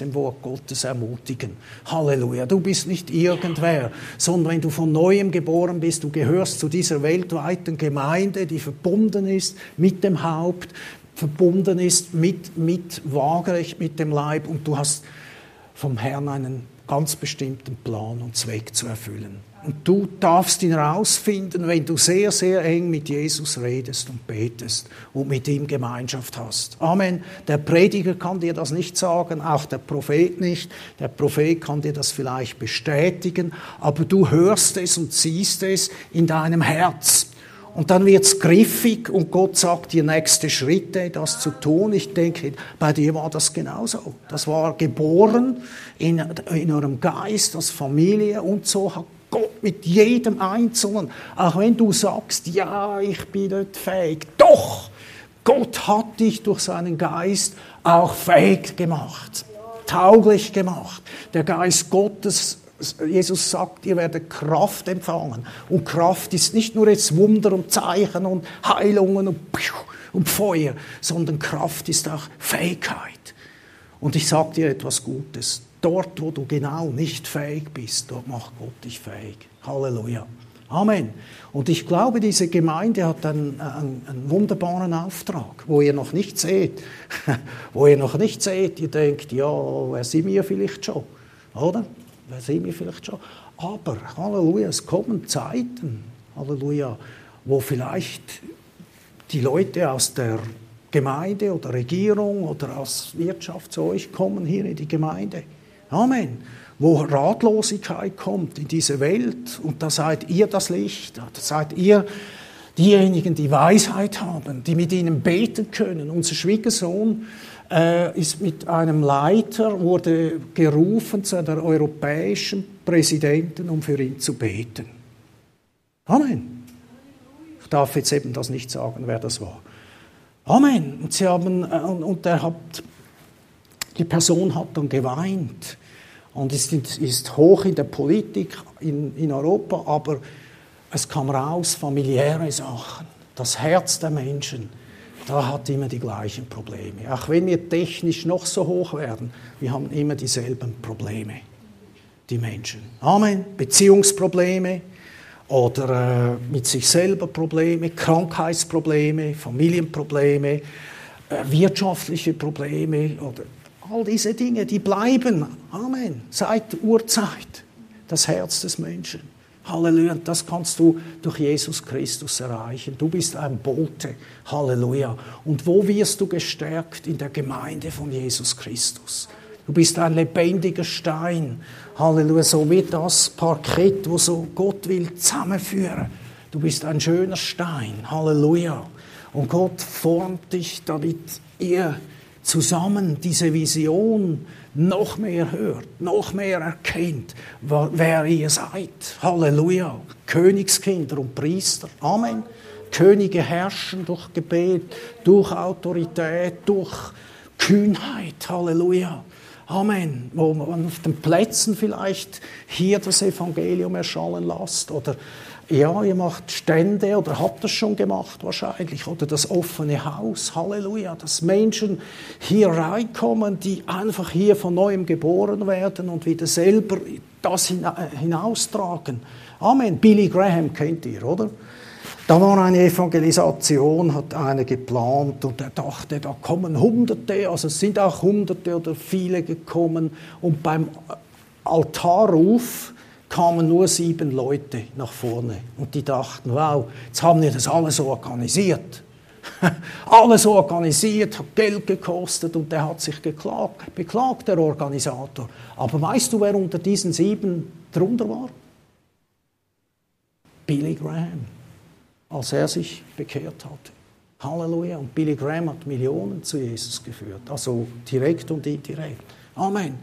ermutigen. Halleluja. Du bist nicht irgendwer, sondern wenn du von Neuem geboren bist, du gehörst zu dieser weltweiten Gemeinde, die verbunden ist mit dem Haupt, verbunden ist mit Waagerecht, mit dem Leib, und du hast vom Herrn einen ganz bestimmten Plan und Zweck zu erfüllen. Und du darfst ihn herausfinden, wenn du sehr, sehr eng mit Jesus redest und betest und mit ihm Gemeinschaft hast. Amen. Der Prediger kann dir das nicht sagen, auch der Prophet nicht. Der Prophet kann dir das vielleicht bestätigen, aber du hörst es und siehst es in deinem Herz. Und dann wird's griffig und Gott sagt dir nächste Schritte, das zu tun. Ich denke, bei dir war das genauso. Das war geboren in eurem Geist, als Familie, und so hat Gott mit jedem Einzelnen, auch wenn du sagst, ja, ich bin nicht fähig, doch, Gott hat dich durch seinen Geist auch fähig gemacht, tauglich gemacht. Der Geist Gottes, Jesus sagt, ihr werdet Kraft empfangen. Und Kraft ist nicht nur jetzt Wunder und Zeichen und Heilungen und Feuer, sondern Kraft ist auch Fähigkeit. Und ich sage dir etwas Gutes. Dort, wo du genau nicht fähig bist, dort macht Gott dich fähig. Halleluja. Amen. Und ich glaube, diese Gemeinde hat einen wunderbaren Auftrag, wo ihr noch nicht seht. Wo ihr noch nicht seht, ihr denkt, ja, wer sind wir vielleicht schon? Oder? Wer sind wir vielleicht schon? Aber, Halleluja, es kommen Zeiten, Halleluja, wo vielleicht die Leute aus der Gemeinde oder Regierung oder aus Wirtschaft zu euch kommen hier in die Gemeinde. Amen. Wo Ratlosigkeit kommt in diese Welt, und da seid ihr das Licht, da seid ihr diejenigen, die Weisheit haben, die mit ihnen beten können. Unser Schwiegersohn ist mit einem Leiter, wurde gerufen zu der europäischen Präsidenten, um für ihn zu beten. Amen. Ich darf jetzt eben das nicht sagen, wer das war. Amen. Und die Person hat dann geweint und ist hoch in der Politik in Europa, aber es kam raus, familiäre Sachen, das Herz der Menschen, da hat immer die gleichen Probleme. Auch wenn wir technisch noch so hoch werden, wir haben immer dieselben Probleme, die Menschen. Amen. Beziehungsprobleme oder mit sich selber Probleme, Krankheitsprobleme, Familienprobleme, wirtschaftliche Probleme oder all diese Dinge, die bleiben, Amen, seit Urzeit, das Herz des Menschen. Halleluja, das kannst du durch Jesus Christus erreichen. Du bist ein Bote, Halleluja. Und wo wirst du gestärkt? In der Gemeinde von Jesus Christus. Du bist ein lebendiger Stein, Halleluja, so wie das Parkett, wo so Gott will zusammenführen. Du bist ein schöner Stein, Halleluja. Und Gott formt dich, damit ihr zusammen diese Vision noch mehr hört, noch mehr erkennt, wer ihr seid. Halleluja. Königskinder und Priester. Amen. Könige herrschen durch Gebet, durch Autorität, durch Kühnheit. Halleluja. Amen. Wo man auf den Plätzen vielleicht hier das Evangelium erschallen lässt oder ja, ihr macht Stände oder habt das schon gemacht wahrscheinlich oder das offene Haus. Halleluja. Dass Menschen hier reinkommen, die einfach hier von Neuem geboren werden und wieder selber das hinaustragen. Amen. Billy Graham kennt ihr, oder? Da war eine Evangelisation, hat einer geplant und er dachte, da kommen Hunderte, also es sind auch Hunderte oder viele gekommen und beim Altarruf kamen nur 7 Leute nach vorne und die dachten, wow, jetzt haben wir das alles organisiert. Alles organisiert, hat Geld gekostet und der hat sich beklagt, der Organisator. Aber weißt du, wer unter diesen 7 drunter war? Billy Graham. Als er sich bekehrt hatte. Halleluja. Und Billy Graham hat Millionen zu Jesus geführt. Also direkt und indirekt. Amen.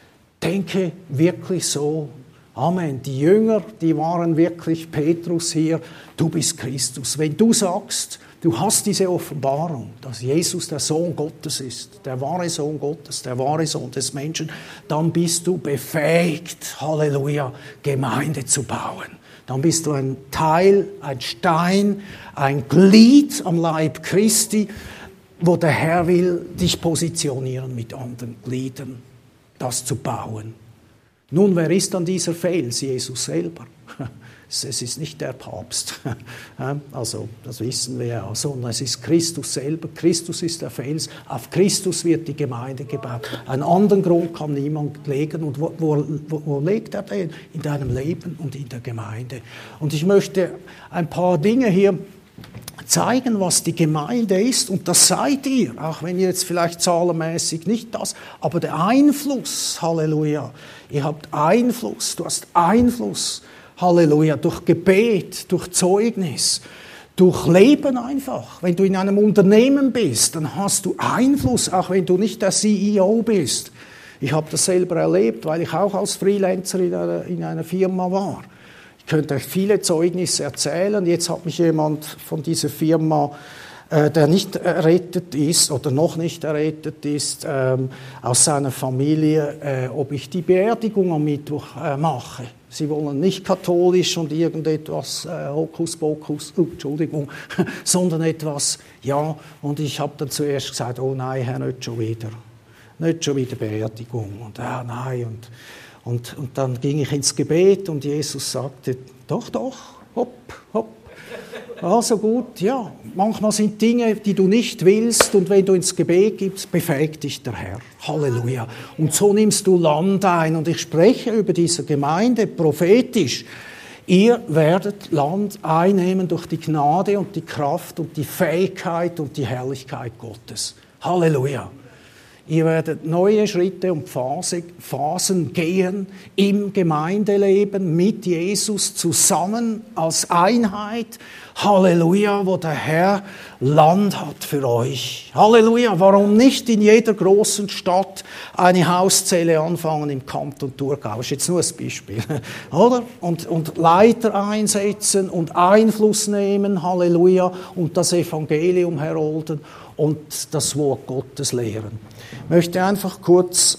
Denke wirklich so. Amen. Die Jünger, die waren wirklich Petrus hier. Du bist Christus. Wenn du sagst, du hast diese Offenbarung, dass Jesus der Sohn Gottes ist, der wahre Sohn Gottes, der wahre Sohn des Menschen, dann bist du befähigt, Halleluja, Gemeinde zu bauen. Dann bist du ein Teil, ein Stein, ein Glied am Leib Christi, wo der Herr will dich positionieren mit anderen Gliedern, das zu bauen. Nun, wer ist dann dieser Fels? Jesus selber. Es ist nicht der Papst, also das wissen wir ja, sondern es ist Christus selber. Christus ist der Fels, auf Christus wird die Gemeinde gebaut. Einen anderen Grund kann niemand legen. Und wo legt er den? In deinem Leben und in der Gemeinde. Und ich möchte ein paar Dinge hier zeigen, was die Gemeinde ist, und das seid ihr, auch wenn ihr jetzt vielleicht zahlenmäßig nicht das, aber der Einfluss, Halleluja, ihr habt Einfluss, du hast Einfluss, Halleluja, durch Gebet, durch Zeugnis, durch Leben einfach. Wenn du in einem Unternehmen bist, dann hast du Einfluss, auch wenn du nicht der CEO bist. Ich habe das selber erlebt, weil ich auch als Freelancer in einer Firma war. Ich könnte euch viele Zeugnisse erzählen. Jetzt hat mich jemand von dieser Firma, der nicht errettet ist oder noch nicht errettet ist, aus seiner Familie, ob ich die Beerdigung am Mittwoch mache. Sie wollen nicht katholisch und irgendetwas Hokuspokus, sondern etwas, ja. Und ich habe dann zuerst gesagt, oh nein, Herr, nicht schon wieder Beerdigung. Und nein. Und dann ging ich ins Gebet und Jesus sagte, doch, hopp. Also gut, ja, manchmal sind Dinge, die du nicht willst, und wenn du ins Gebet gibst, befähigt dich der Herr. Halleluja. Und so nimmst du Land ein, und ich spreche über diese Gemeinde prophetisch. Ihr werdet Land einnehmen durch die Gnade und die Kraft und die Fähigkeit und die Herrlichkeit Gottes. Halleluja. Ihr werdet neue Schritte und Phasen gehen im Gemeindeleben mit Jesus zusammen als Einheit. Halleluja, wo der Herr Land hat für euch. Halleluja, warum nicht in jeder großen Stadt eine Hauszelle anfangen im Kanton Thurgau? Das ist jetzt nur ein Beispiel, oder? Und Leiter einsetzen und Einfluss nehmen, Halleluja, und das Evangelium herolden und das Wort Gottes lehren. Ich möchte einfach kurz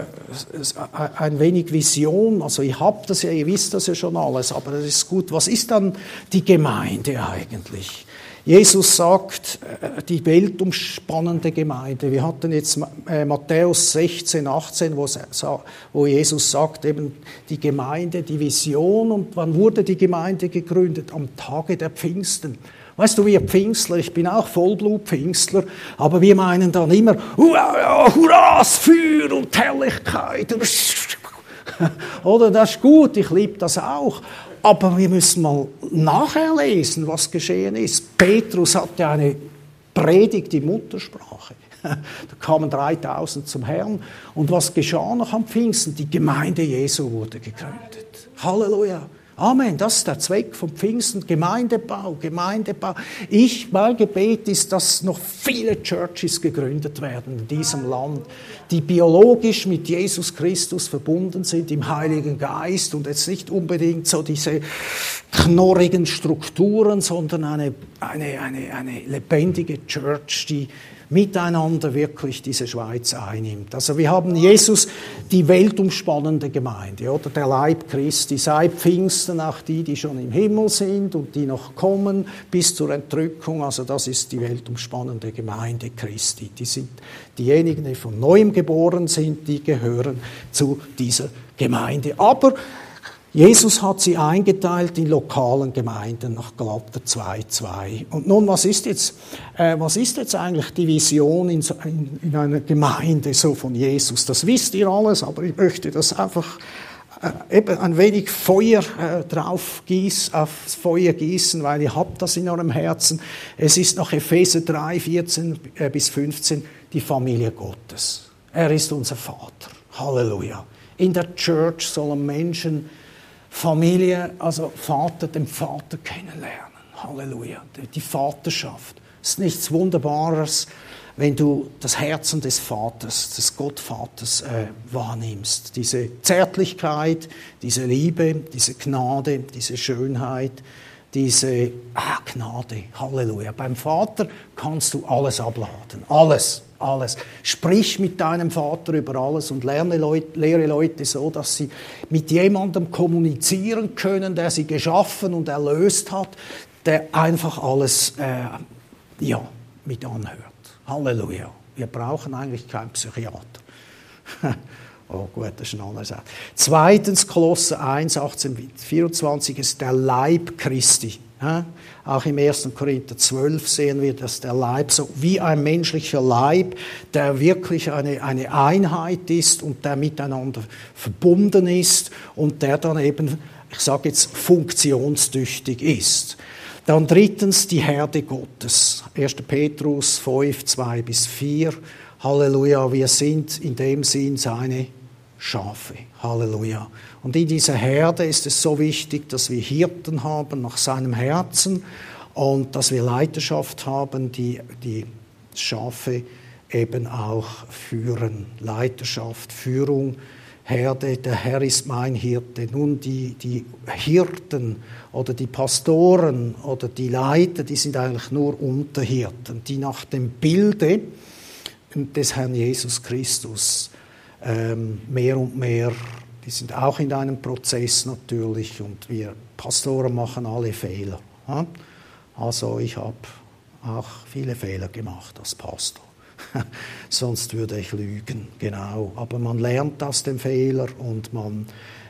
ein wenig Vision, also ihr habt das ja, ihr wisst das ja schon alles, aber das ist gut. Was ist dann die Gemeinde eigentlich? Jesus sagt, die weltumspannende Gemeinde. Wir hatten jetzt Matthäus 16, 18, wo Jesus sagt, eben die Gemeinde, die Vision. Und wann wurde die Gemeinde gegründet? Am Tage der Pfingsten. Weißt du, wir Pfingstler, ich bin auch Vollblut-Pfingstler, aber wir meinen dann immer, hurra, Feuer und Herrlichkeit. Oder, das ist gut, ich liebe das auch. Aber wir müssen mal nachher lesen, was geschehen ist. Petrus hatte eine Predigt in Muttersprache. Da kamen 3000 zum Herrn. Und was geschah noch am Pfingsten? Die Gemeinde Jesu wurde gegründet. Halleluja. Amen, das ist der Zweck vom Pfingsten, Gemeindebau, Gemeindebau. Mein Gebet ist, dass noch viele Churches gegründet werden in diesem Land, die biologisch mit Jesus Christus verbunden sind, im Heiligen Geist und jetzt nicht unbedingt so diese knorrigen Strukturen, sondern eine lebendige Church, die miteinander wirklich diese Schweiz einnimmt. Also wir haben Jesus, die weltumspannende Gemeinde, oder der Leib Christi, seit Pfingsten auch die schon im Himmel sind und die noch kommen bis zur Entrückung. Also das ist die weltumspannende Gemeinde Christi. Die sind diejenigen, die von Neuem geboren sind, die gehören zu dieser Gemeinde. Aber Jesus hat sie eingeteilt in lokalen Gemeinden nach Galater 2,2. Und nun, was ist jetzt eigentlich die Vision in einer Gemeinde so von Jesus? Das wisst ihr alles, aber ich möchte das einfach eben ein wenig Feuer aufs Feuer gießen, weil ihr habt das in eurem Herzen. Es ist nach Epheser 3, 14 bis 15 die Familie Gottes. Er ist unser Vater. Halleluja. In der Church sollen Menschen Familie, also den Vater kennenlernen. Halleluja. Die Vaterschaft. Es ist nichts Wunderbares, wenn du das Herzen des Vaters, des Gottvaters wahrnimmst. Diese Zärtlichkeit, diese Liebe, diese Gnade, diese Schönheit, diese Gnade. Halleluja. Beim Vater kannst du alles abladen. Alles. Sprich mit deinem Vater über alles und lehre Leute so, dass sie mit jemandem kommunizieren können, der sie geschaffen und erlöst hat, der einfach alles mit anhört. Halleluja. Wir brauchen eigentlich keinen Psychiater. Oh gut, das ist ein anderer Satz. Zweitens, Kolosser 1, 18, 24 ist der Leib Christi. Auch im 1. Korinther 12 sehen wir, dass der Leib so wie ein menschlicher Leib, der wirklich eine Einheit ist und der miteinander verbunden ist und der dann eben, ich sage jetzt, funktionstüchtig ist. Dann drittens die Herde Gottes. 1. Petrus 5, 2 bis 4. Halleluja, wir sind in dem Sinn seine Schafe. Halleluja. Und in dieser Herde ist es so wichtig, dass wir Hirten haben nach seinem Herzen und dass wir Leiterschaft haben, die Schafe eben auch führen. Leiterschaft, Führung, Herde, der Herr ist mein Hirte. Nun, die Hirten oder die Pastoren oder die Leiter, die sind eigentlich nur Unterhirten, die nach dem Bilde des Herrn Jesus Christus mehr und mehr, die sind auch in einem Prozess natürlich und wir Pastoren machen alle Fehler. Also ich habe auch viele Fehler gemacht als Pastor. Sonst würde ich lügen, genau. Aber man lernt aus dem Fehler und man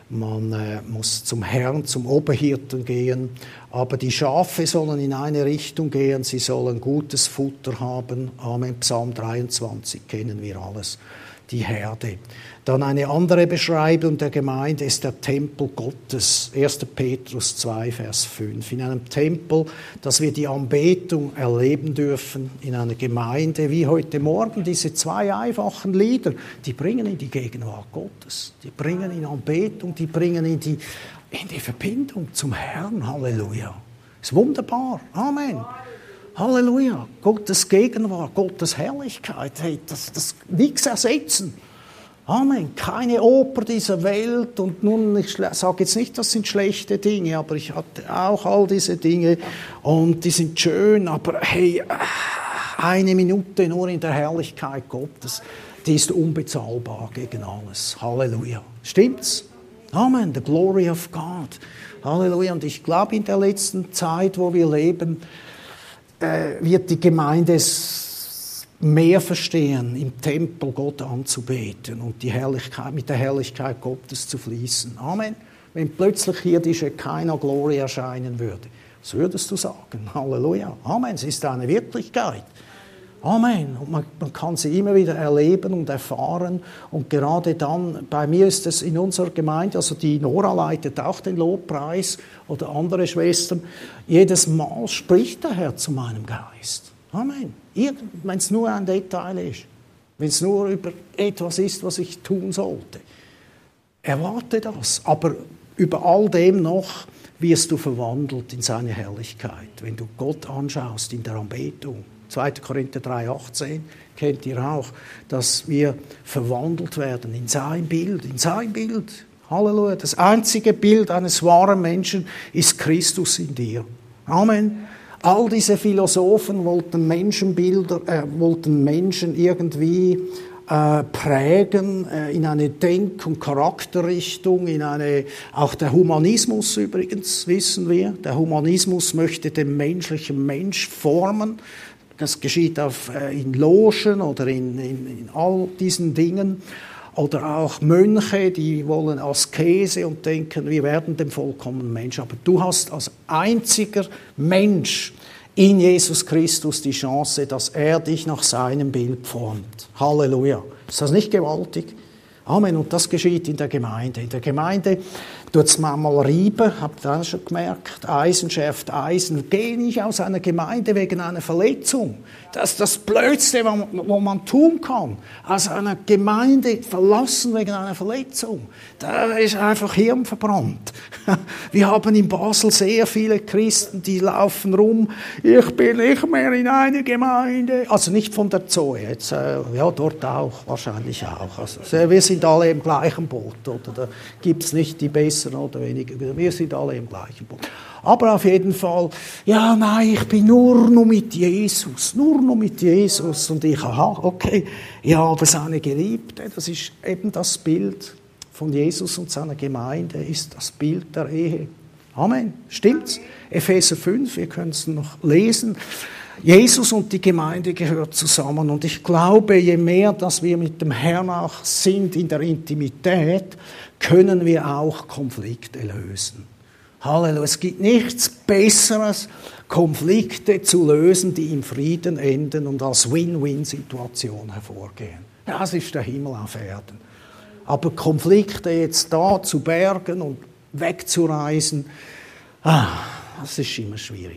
muss zum Herrn, zum Oberhirten gehen. Aber die Schafe sollen in eine Richtung gehen, sie sollen gutes Futter haben. Amen, Psalm 23 kennen wir alles. Die Herde. Dann eine andere Beschreibung der Gemeinde ist der Tempel Gottes. 1. Petrus 2, Vers 5. In einem Tempel, dass wir die Anbetung erleben dürfen, in einer Gemeinde, wie heute Morgen diese zwei einfachen Lieder, die bringen in die Gegenwart Gottes. Die bringen in Anbetung, die bringen in die Verbindung zum Herrn. Halleluja. Ist wunderbar. Amen. Halleluja, Gottes Gegenwart, Gottes Herrlichkeit, hey, das nichts ersetzen. Amen, keine Oper dieser Welt und nun, ich sage jetzt nicht, das sind schlechte Dinge, aber ich hatte auch all diese Dinge und die sind schön, aber hey, eine Minute nur in der Herrlichkeit Gottes, die ist unbezahlbar gegen alles. Halleluja. Stimmt's? Amen, the glory of God. Halleluja, und ich glaube, in der letzten Zeit, wo wir leben, wird die Gemeinde mehr verstehen, im Tempel Gott anzubeten und mit der Herrlichkeit Gottes zu fließen. Amen. Wenn plötzlich hier die Shekinah Glory erscheinen würde, was würdest du sagen? Halleluja. Amen. Es ist eine Wirklichkeit. Amen. Und man kann sie immer wieder erleben und erfahren. Und gerade dann, bei mir ist es in unserer Gemeinde, also die Nora leitet auch den Lobpreis oder andere Schwestern, jedes Mal spricht der Herr zu meinem Geist. Amen. Wenn es nur ein Detail ist, wenn es nur über etwas ist, was ich tun sollte. Erwarte das. Aber über all dem noch wirst du verwandelt in seine Herrlichkeit. Wenn du Gott anschaust in der Anbetung. 2. Korinther 3,18 kennt ihr auch, dass wir verwandelt werden in sein Bild, in sein Bild. Halleluja. Das einzige Bild eines wahren Menschen ist Christus in dir. Amen. All diese Philosophen wollten Menschenbilder, wollten Menschen irgendwie prägen in eine Denk- und Charakterrichtung, in eine, auch der Humanismus übrigens, wissen wir, der Humanismus möchte den menschlichen Mensch formen. Das geschieht in Logen oder in all diesen Dingen. Oder auch Mönche, die wollen Askese und denken, wir werden dem vollkommenen Mensch. Aber du hast als einziger Mensch in Jesus Christus die Chance, dass er dich nach seinem Bild formt. Halleluja. Ist das nicht gewaltig? Amen. Und das geschieht in der Gemeinde. In der Gemeinde tut es manchmal reiben, habt ihr auch schon gemerkt, Eisen schärft Eisen. Geh nicht aus einer Gemeinde wegen einer Verletzung. Das ist das Blödste, was man tun kann. Aus einer Gemeinde verlassen wegen einer Verletzung. Da ist einfach Hirn verbrannt. Wir haben in Basel sehr viele Christen, die laufen rum, ich bin nicht mehr in einer Gemeinde. Also nicht von der Zoe, jetzt, ja dort auch, wahrscheinlich auch. Also, wir sind alle im gleichen Boot, oder? Da gibt es nicht die Besseren oder weniger. Wir sind alle im gleichen Boot. Aber auf jeden Fall, ja, nein, ich bin nur noch mit Jesus, nur noch mit Jesus. Und ich, aha, okay, ja, aber seine Geliebte, das ist eben das Bild von Jesus und seiner Gemeinde, ist das Bild der Ehe. Amen, stimmt's? Epheser 5, wir können es noch lesen. Jesus und die Gemeinde gehört zusammen. Und ich glaube, je mehr, dass wir mit dem Herrn auch sind in der Intimität, können wir auch Konflikte lösen. Halleluja. Es gibt nichts Besseres, Konflikte zu lösen, die im Frieden enden und als Win-Win-Situation hervorgehen. Das ist der Himmel auf Erden. Aber Konflikte jetzt da zu bergen und wegzureisen, das ist immer schwierig.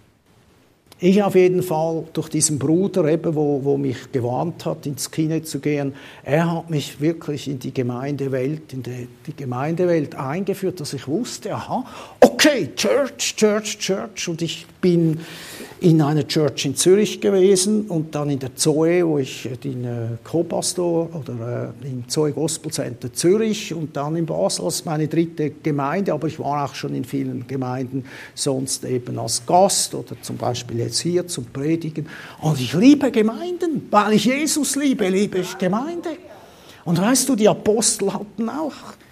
Ich auf jeden Fall, durch diesen Bruder, eben, wo mich gewarnt hat, ins Kino zu gehen, er hat mich wirklich in die Gemeindewelt, die Gemeindewelt eingeführt, dass ich wusste, aha, okay, Church. Und ich bin in einer Church in Zürich gewesen und dann in der Zoe, wo ich den Co-Pastor oder im Zoe Gospel Center Zürich und dann in Basel als meine dritte Gemeinde, aber ich war auch schon in vielen Gemeinden sonst eben als Gast oder zum Beispiel jetzt hier zum Predigen. Und ich liebe Gemeinden, weil ich Jesus liebe ich Gemeinde. Und weißt du, die Apostel hatten auch,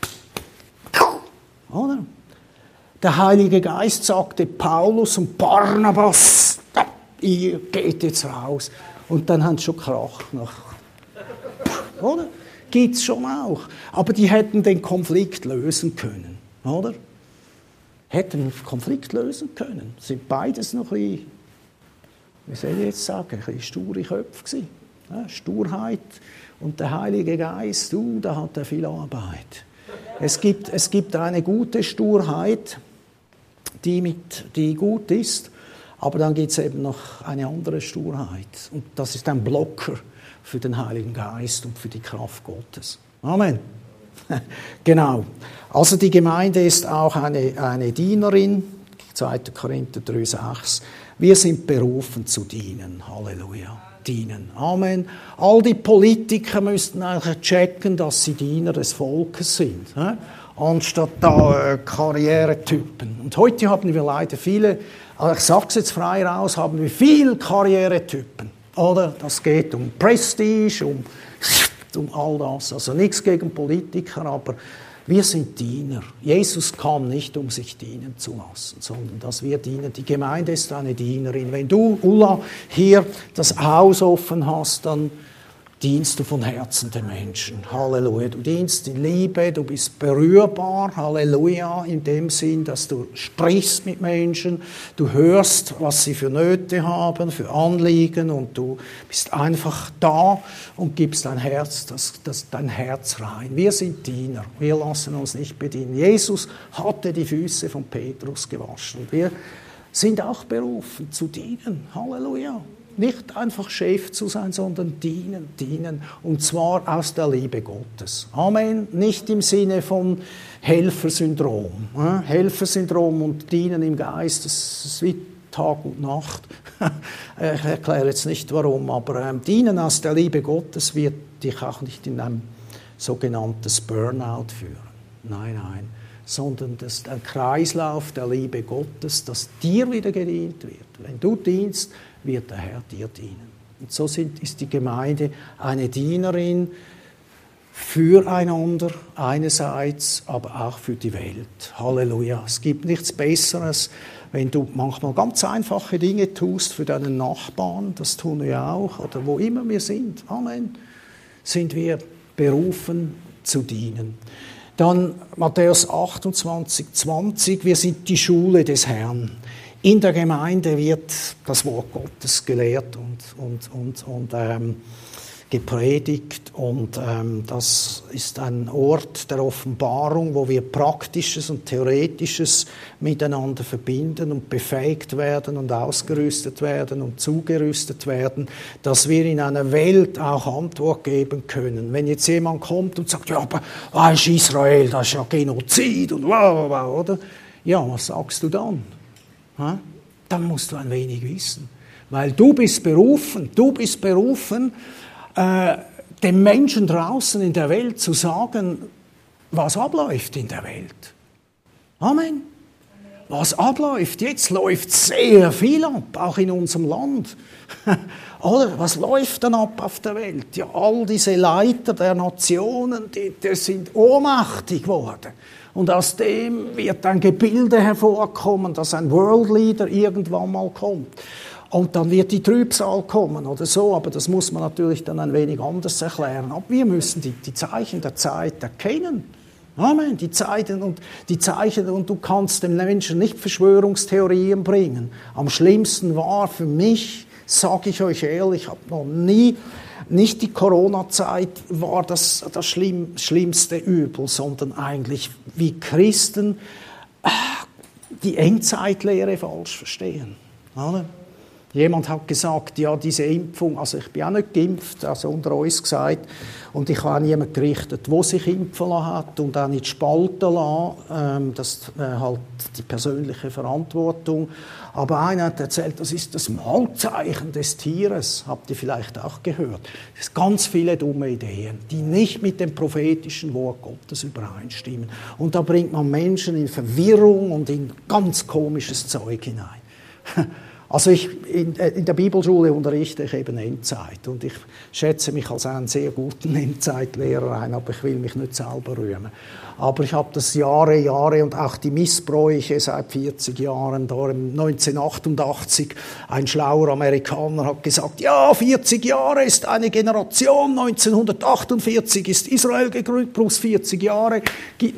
oder? Der Heilige Geist sagte Paulus und Barnabas, ihr geht jetzt raus. Und dann haben sie schon Krach. Oder? Gibt es schon auch. Aber die hätten den Konflikt lösen können. Oder? Hätten den Konflikt lösen können. Sind beides noch ein bisschen, wie soll ich jetzt sagen, ein bisschen sture Köpfe gewesen. Ja, Sturheit und der Heilige Geist, da hat er viel Arbeit. Es gibt eine gute Sturheit, die gut ist, aber dann gibt es eben noch eine andere Sturheit. Und das ist ein Blocker für den Heiligen Geist und für die Kraft Gottes. Amen. Genau. Also die Gemeinde ist auch eine Dienerin. 2. Korinther 3,6. Wir sind berufen zu dienen. Halleluja. Dienen. Amen. All die Politiker müssten eigentlich checken, dass sie Diener des Volkes sind. Anstatt da Karrieretypen. Und heute haben wir leider viele, ich sage es jetzt frei raus, haben wir viele Karrieretypen. Oder? Das geht um Prestige, um all das. Also nichts gegen Politiker, aber wir sind Diener. Jesus kam nicht, um sich dienen zu lassen, sondern dass wir dienen. Die Gemeinde ist eine Dienerin. Wenn du, Ulla, hier das Haus offen hast, dann dienst du von Herzen den Menschen. Halleluja. Du dienst in Liebe, du bist berührbar. Halleluja. In dem Sinn, dass du sprichst mit Menschen, du hörst, was sie für Nöte haben, für Anliegen und du bist einfach da und gibst dein Herz, dein Herz rein. Wir sind Diener. Wir lassen uns nicht bedienen. Jesus hatte die Füße von Petrus gewaschen. Wir sind auch berufen zu dienen. Halleluja. Nicht einfach Chef zu sein, sondern dienen. Und zwar aus der Liebe Gottes. Amen. Nicht im Sinne von Helfersyndrom. Helfersyndrom und Dienen im Geist, das ist wie Tag und Nacht. Ich erkläre jetzt nicht warum, aber Dienen aus der Liebe Gottes wird dich auch nicht in ein sogenanntes Burnout führen. Nein. Sondern das ist ein Kreislauf der Liebe Gottes, dass dir wieder gedient wird. Wenn du dienst, wird der Herr dir dienen. Und so ist die Gemeinde eine Dienerin füreinander einerseits, aber auch für die Welt. Halleluja. Es gibt nichts Besseres, wenn du manchmal ganz einfache Dinge tust für deinen Nachbarn, das tun wir auch, oder wo immer wir sind. Amen. Sind wir berufen zu dienen. Dann Matthäus 28, 20, wir sind die Schule des Herrn. In der Gemeinde wird das Wort Gottes gelehrt und gepredigt und das ist ein Ort der Offenbarung, wo wir Praktisches und Theoretisches miteinander verbinden und befähigt werden und ausgerüstet werden und zugerüstet werden, dass wir in einer Welt auch Antwort geben können. Wenn jetzt jemand kommt und sagt, ja, aber weißt, Israel, das ist ja Genozid und wow, oder? Ja, was sagst du dann? Dann musst du ein wenig wissen. Weil du bist berufen, dem Menschen draußen in der Welt zu sagen, was abläuft in der Welt. Amen. Was abläuft. Jetzt läuft sehr viel ab, auch in unserem Land. Oder was läuft dann ab auf der Welt? Ja, all diese Leiter der Nationen, die sind ohnmächtig geworden. Und aus dem wird ein Gebilde hervorkommen, dass ein World Leader irgendwann mal kommt. Und dann wird die Trübsal kommen oder so, aber das muss man natürlich dann ein wenig anders erklären. Aber wir müssen die Zeichen der Zeit erkennen. Amen, die Zeichen und du kannst dem Menschen nicht Verschwörungstheorien bringen. Am schlimmsten war für mich, sage ich euch ehrlich, ich habe noch nie, nicht die Corona-Zeit war das schlimmste Übel, sondern eigentlich wie Christen die Endzeitlehre falsch verstehen. Amen. Jemand hat gesagt, ja, diese Impfung, also ich bin auch nicht geimpft, also unter uns gesagt, und ich habe auch niemand gerichtet, wo sich impfen lassen hat und auch nicht spalten lassen, das ist halt die persönliche Verantwortung. Aber einer hat erzählt, das ist das Mahlzeichen des Tieres, habt ihr vielleicht auch gehört. Das sind ganz viele dumme Ideen, die nicht mit dem prophetischen Wort Gottes übereinstimmen. Und da bringt man Menschen in Verwirrung und in ganz komisches Zeug hinein. Also in der Bibelschule unterrichte ich eben Endzeit und ich schätze mich als einen sehr guten Endzeitlehrer ein, aber ich will mich nicht selber rühmen. Aber ich habe das Jahre und auch die Missbräuche seit 40 Jahren. Da 1988 ein schlauer Amerikaner hat gesagt, ja, 40 Jahre ist eine Generation, 1948 ist Israel gegründet, plus 40 Jahre, gibt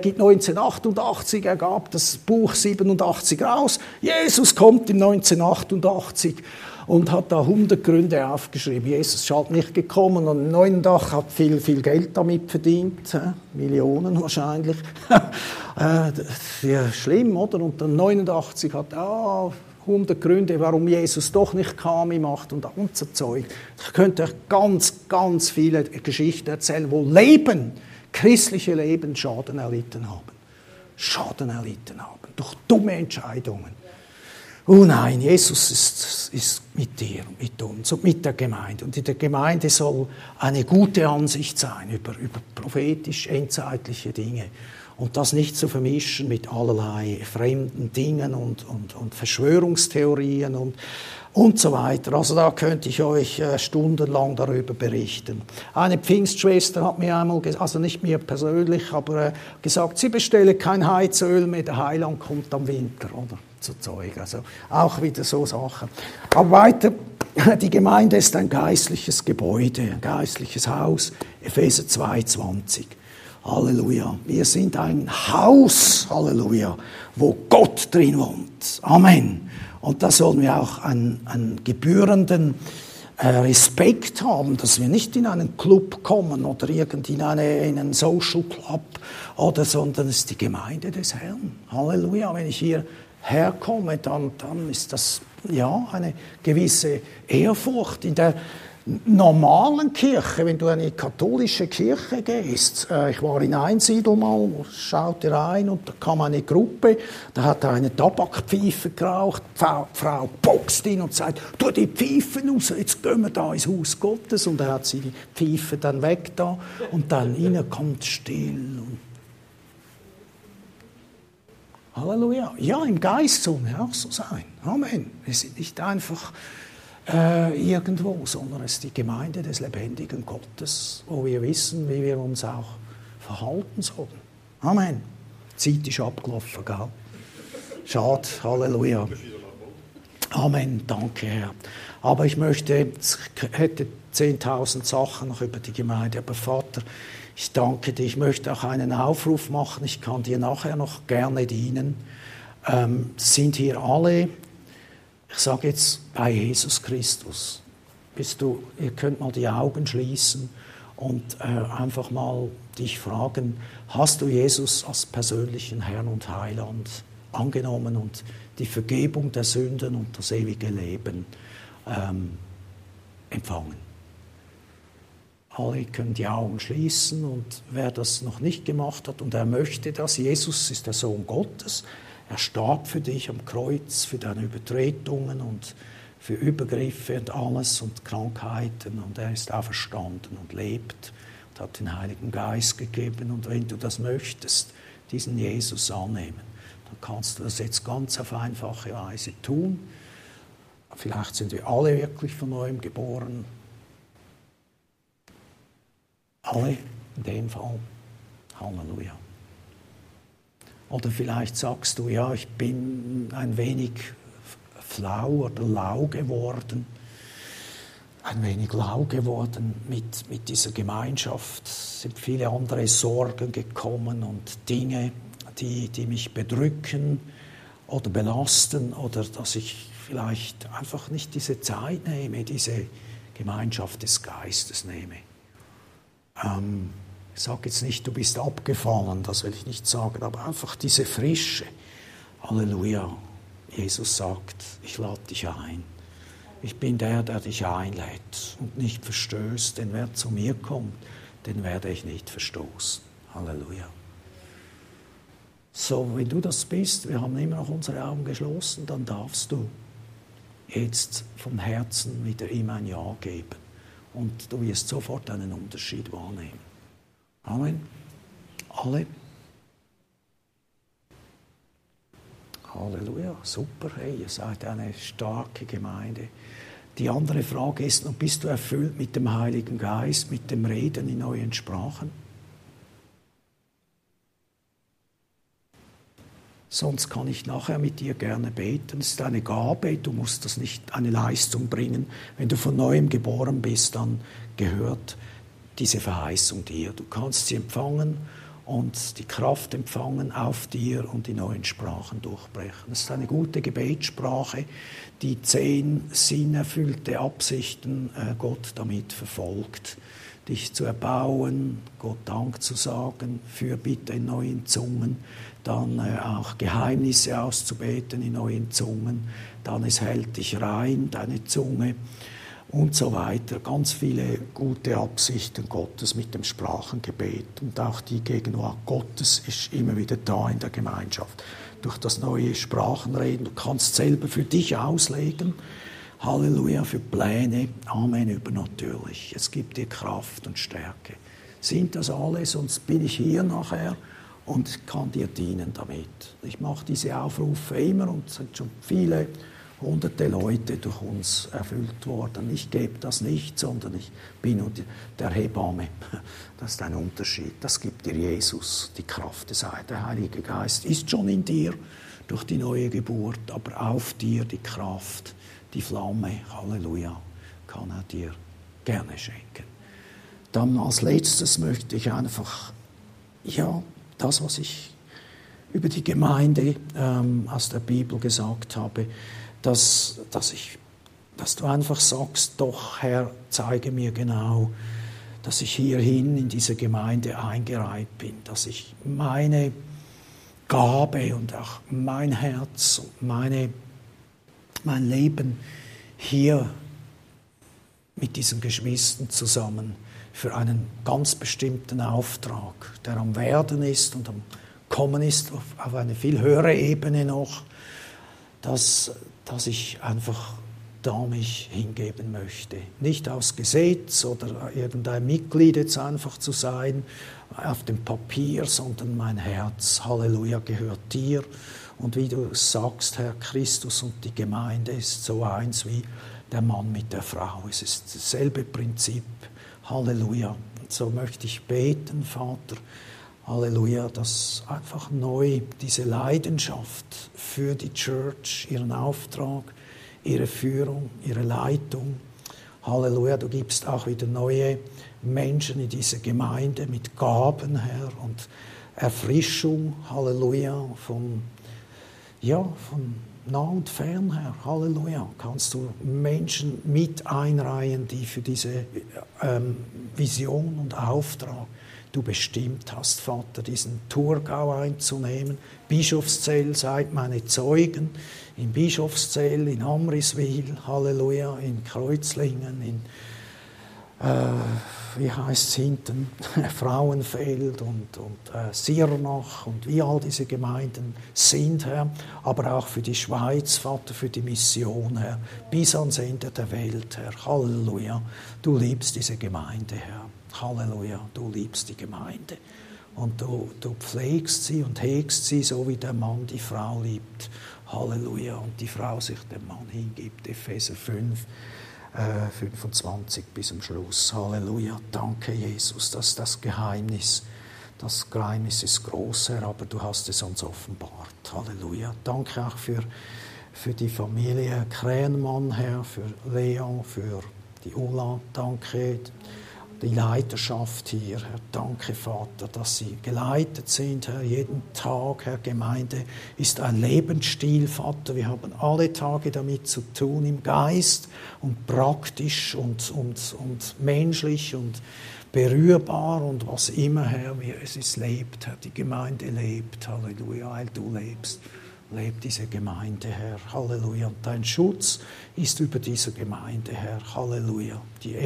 1988, er gab das Buch 87 raus, Jesus kommt im 1988 und hat da 100 Gründe aufgeschrieben. Jesus ist halt nicht gekommen und Neuendach hat viel Geld damit verdient, Millionen wahrscheinlich. Ja, schlimm, oder? Und dann 89 hat 100 Gründe, warum Jesus doch nicht kam im 8 und unser Zeug. Ich könnte euch ganz viele Geschichten erzählen, wo christliche Leben Schaden erlitten haben. Durch dumme Entscheidungen. Oh nein, Jesus ist mit dir und mit uns und mit der Gemeinde. Und in der Gemeinde soll eine gute Ansicht sein über prophetisch-endzeitliche Dinge. Und das nicht zu vermischen mit allerlei fremden Dingen und Verschwörungstheorien und so weiter. Also da könnte ich euch stundenlang darüber berichten. Eine Pfingstschwester hat mir einmal, also nicht mir persönlich, aber gesagt, sie bestelle kein Heizöl mehr, der Heiland kommt am Winter, oder? So Zeug, also auch wieder so Sachen. Aber weiter, die Gemeinde ist ein geistliches Gebäude, ein geistliches Haus, Epheser 2,20. Halleluja. Wir sind ein Haus, Halleluja, wo Gott drin wohnt. Amen. Und da sollen wir auch einen gebührenden Respekt haben, dass wir nicht in einen Club kommen oder in einen Social Club, sondern es ist die Gemeinde des Herrn. Halleluja. Wenn ich hier herkomme, dann ist das ja, eine gewisse Ehrfurcht. In der normalen Kirche, wenn du in eine katholische Kirche gehst, ich war in Einsiedel mal, schaute rein und da kam eine Gruppe, da hat eine Tabakpfeife geraucht, die Frau boxt ihn und sagt, tu die Pfeife raus, jetzt gehen wir da ins Haus Gottes, und er hat sie die Pfeife dann weg da und dann innen kommt still und Halleluja. Ja, im Geist soll es auch so sein. Amen. Wir sind nicht einfach irgendwo, sondern es ist die Gemeinde des lebendigen Gottes, wo wir wissen, wie wir uns auch verhalten sollen. Amen. Die Zeit ist abgelaufen, gell? Schade, Halleluja. Amen, danke Herr. Aber ich hätte 10.000 Sachen noch über die Gemeinde, aber Vater, ich danke dir. Ich möchte auch einen Aufruf machen, ich kann dir nachher noch gerne dienen. Sind hier alle, ich sage jetzt bei Jesus Christus, ihr könnt mal die Augen schließen und einfach mal dich fragen, hast du Jesus als persönlichen Herrn und Heiland angenommen und die Vergebung der Sünden und das ewige Leben empfangen? Alle können die Augen schließen, und wer das noch nicht gemacht hat und er möchte das, Jesus ist der Sohn Gottes, er starb für dich am Kreuz, für deine Übertretungen und für Übergriffe und alles und Krankheiten, und er ist auferstanden und lebt und hat den Heiligen Geist gegeben, und wenn du das möchtest, diesen Jesus annehmen, dann kannst du das jetzt ganz auf einfache Weise tun. Vielleicht sind wir alle wirklich von neuem geboren. Alle in dem Fall. Halleluja. Oder vielleicht sagst du, ja, ich bin ein wenig flau oder lau geworden. Ein wenig lau geworden mit dieser Gemeinschaft. Es sind viele andere Sorgen gekommen und Dinge, die mich bedrücken oder belasten, oder dass ich vielleicht einfach nicht diese Zeit nehme, diese Gemeinschaft des Geistes nehme. Ich sage jetzt nicht, du bist abgefallen, das will ich nicht sagen, aber einfach diese Frische. Halleluja. Jesus sagt, ich lade dich ein. Ich bin der dich einlädt und nicht verstößt, denn wer zu mir kommt, den werde ich nicht verstoßen. Halleluja. So, wenn du das bist, wir haben immer noch unsere Augen geschlossen, dann darfst du jetzt vom Herzen wieder ihm ein Ja geben. Und du wirst sofort einen Unterschied wahrnehmen. Amen. Alle. Halleluja, super, hey, ihr seid eine starke Gemeinde. Die andere Frage ist noch, bist du erfüllt mit dem Heiligen Geist, mit dem Reden in neuen Sprachen? Sonst kann ich nachher mit dir gerne beten. Es ist eine Gabe, du musst das nicht eine Leistung bringen. Wenn du von Neuem geboren bist, dann gehört diese Verheißung dir. Du kannst sie empfangen und die Kraft empfangen auf dir und die neuen Sprachen durchbrechen. Es ist eine gute Gebetssprache, die 10 sinnerfüllte Absichten Gott damit verfolgt. Dich zu erbauen, Gott Dank zu sagen, Fürbitte in neuen Zungen, dann auch Geheimnisse auszubeten in neuen Zungen, dann es hält dich rein, deine Zunge und so weiter. Ganz viele gute Absichten Gottes mit dem Sprachengebet, und auch die Gegenwart Gottes ist immer wieder da in der Gemeinschaft. Durch das neue Sprachenreden, du kannst selber für dich auslegen, Halleluja, für Pläne, Amen, übernatürlich. Es gibt dir Kraft und Stärke. Sind das alles, sonst bin ich hier nachher und kann dir dienen damit. Ich mache diese Aufrufe immer, und es sind schon viele hunderte Leute durch uns erfüllt worden. Ich gebe das nicht, sondern ich bin der Hebamme. Das ist ein Unterschied. Das gibt dir Jesus, die Kraft des Heiligen. Der Heilige Geist ist schon in dir durch die neue Geburt, aber auf dir die Kraft, die Flamme, Halleluja, kann er dir gerne schenken. Dann als letztes möchte ich einfach, ja, das, was ich über die Gemeinde aus der Bibel gesagt habe, dass du einfach sagst, doch Herr, zeige mir genau, dass ich hierhin in diese Gemeinde eingereiht bin, dass ich meine Gabe und auch mein Herz und meine mein Leben hier mit diesen Geschwistern zusammen für einen ganz bestimmten Auftrag, der am Werden ist und am Kommen ist, auf eine viel höhere Ebene noch, dass ich einfach da mich hingeben möchte. Nicht aus Gesetz oder irgendein Mitglied jetzt einfach zu sein auf dem Papier, sondern mein Herz, Halleluja, gehört dir. Und wie du sagst, Herr, Christus und die Gemeinde ist so eins wie der Mann mit der Frau. Es ist dasselbe Prinzip. Halleluja. Und so möchte ich beten, Vater, Halleluja, dass einfach neu diese Leidenschaft für die Church, ihren Auftrag, ihre Führung, ihre Leitung, Halleluja, du gibst auch wieder neue Menschen in diese Gemeinde mit Gaben, Herr, und Erfrischung, Halleluja, von nah und fern, Herr, Halleluja, kannst du Menschen mit einreihen, die für diese Vision und Auftrag du bestimmt hast, Vater, diesen Thurgau einzunehmen. Bischofszell, seid meine Zeugen, in Bischofszell, in Amriswil, Halleluja, in Kreuzlingen, in wie heißt es hinten, Frauenfeld und Sirnach und wie all diese Gemeinden sind, Herr, aber auch für die Schweiz, Vater, für die Mission, Herr, bis ans Ende der Welt, Herr, Halleluja, du liebst diese Gemeinde, Herr, Halleluja, du liebst die Gemeinde und du pflegst sie und hegst sie, so wie der Mann die Frau liebt, Halleluja, und die Frau sich dem Mann hingibt, Epheser 5, 25 bis zum Schluss. Halleluja. Danke, Jesus, dass das Geheimnis ist groß, Herr, aber du hast es uns offenbart. Halleluja. Danke auch für die Familie Krähenmann, Herr, für Leon, für die Ulla. Danke, die Leiterschaft hier, Herr. Danke, Vater, dass sie geleitet sind, Herr, jeden Tag, Herr. Gemeinde ist ein Lebensstil, Vater. Wir haben alle Tage damit zu tun, im Geist und praktisch und menschlich und berührbar und was immer, Herr, wie es lebt, Herr. Die Gemeinde lebt, Halleluja, weil du lebst. Lebt diese Gemeinde, Herr, Halleluja. Und dein Schutz ist über dieser Gemeinde, Herr, Halleluja. Der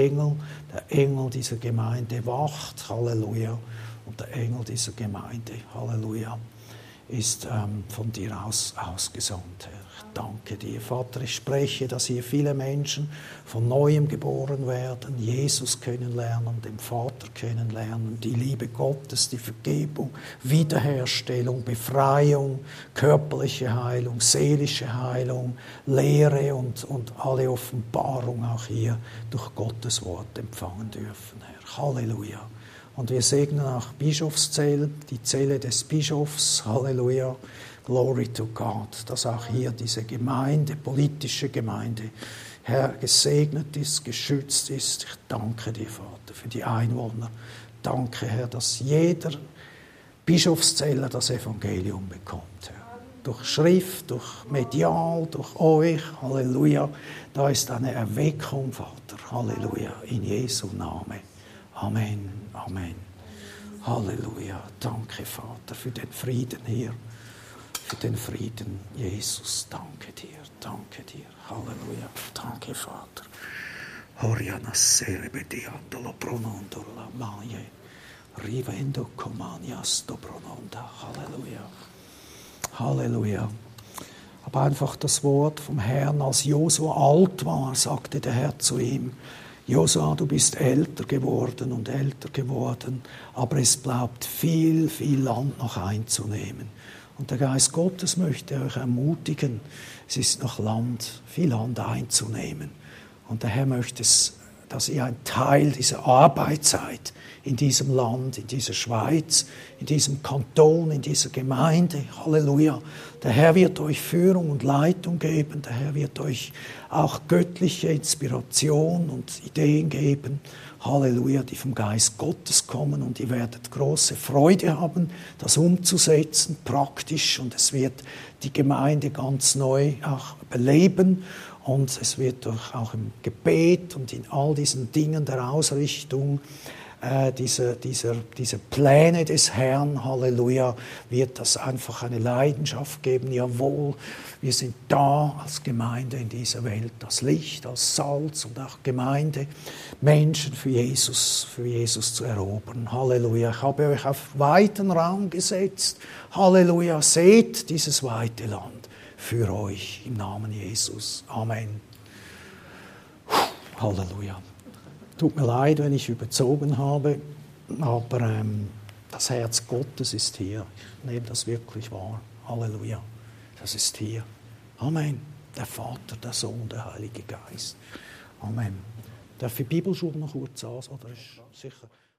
Engel dieser Gemeinde wacht, Halleluja. Und der Engel dieser Gemeinde, Halleluja, ist von dir ausgesandt, Herr. Danke dir, Vater. Ich spreche, dass hier viele Menschen von Neuem geboren werden, Jesus kennenlernen, den Vater kennenlernen, die Liebe Gottes, die Vergebung, Wiederherstellung, Befreiung, körperliche Heilung, seelische Heilung, Lehre und alle Offenbarung auch hier durch Gottes Wort empfangen dürfen, Herr. Halleluja. Und wir segnen auch Bischofszell, die Zelle des Bischofs, Halleluja, Glory to God, dass auch hier diese Gemeinde, politische Gemeinde, Herr, gesegnet ist, geschützt ist. Ich danke dir, Vater, für die Einwohner. Danke, Herr, dass jeder Bischofszeller das Evangelium bekommt, Herr. Durch Schrift, durch Medial, durch euch, Halleluja. Da ist eine Erweckung, Vater, Halleluja, in Jesu Namen. Amen, Amen. Halleluja. Danke, Vater, für den Frieden hier. Für den Frieden, Jesus. Danke dir, danke dir. Halleluja. Danke, Vater. Horiana serebediandolo pronondola maie. Rivendo comanias do prononda. Halleluja. Halleluja. Aber einfach das Wort vom Herrn, als Josua alt war, sagte der Herr zu ihm, Josua, du bist älter geworden, aber es bleibt viel, viel Land noch einzunehmen. Und der Geist Gottes möchte euch ermutigen, es ist noch viel Land einzunehmen. Und der Herr möchte, dass ihr ein Teil dieser Arbeit seid, in diesem Land, in dieser Schweiz, in diesem Kanton, in dieser Gemeinde. Halleluja. Der Herr wird euch Führung und Leitung geben. Der Herr wird euch auch göttliche Inspiration und Ideen geben. Halleluja, die vom Geist Gottes kommen. Und ihr werdet große Freude haben, das umzusetzen, praktisch. Und es wird die Gemeinde ganz neu auch beleben. Und es wird auch im Gebet und in all diesen Dingen der Ausrichtung diese Pläne des Herrn, Halleluja, wird das einfach eine Leidenschaft geben. Jawohl, wir sind da als Gemeinde in dieser Welt, als Licht, als Salz und auch Gemeinde, Menschen für Jesus zu erobern. Halleluja, ich habe euch auf weiten Raum gesetzt. Halleluja, seht dieses weite Land für euch im Namen Jesus. Amen. Halleluja. Tut mir leid, wenn ich überzogen habe, aber das Herz Gottes ist hier. Ich nehme das wirklich wahr. Halleluja. Das ist hier. Amen. Der Vater, der Sohn, der Heilige Geist. Amen. Darf ich die Bibelschule noch kurz ansehen? Oder ist sicher?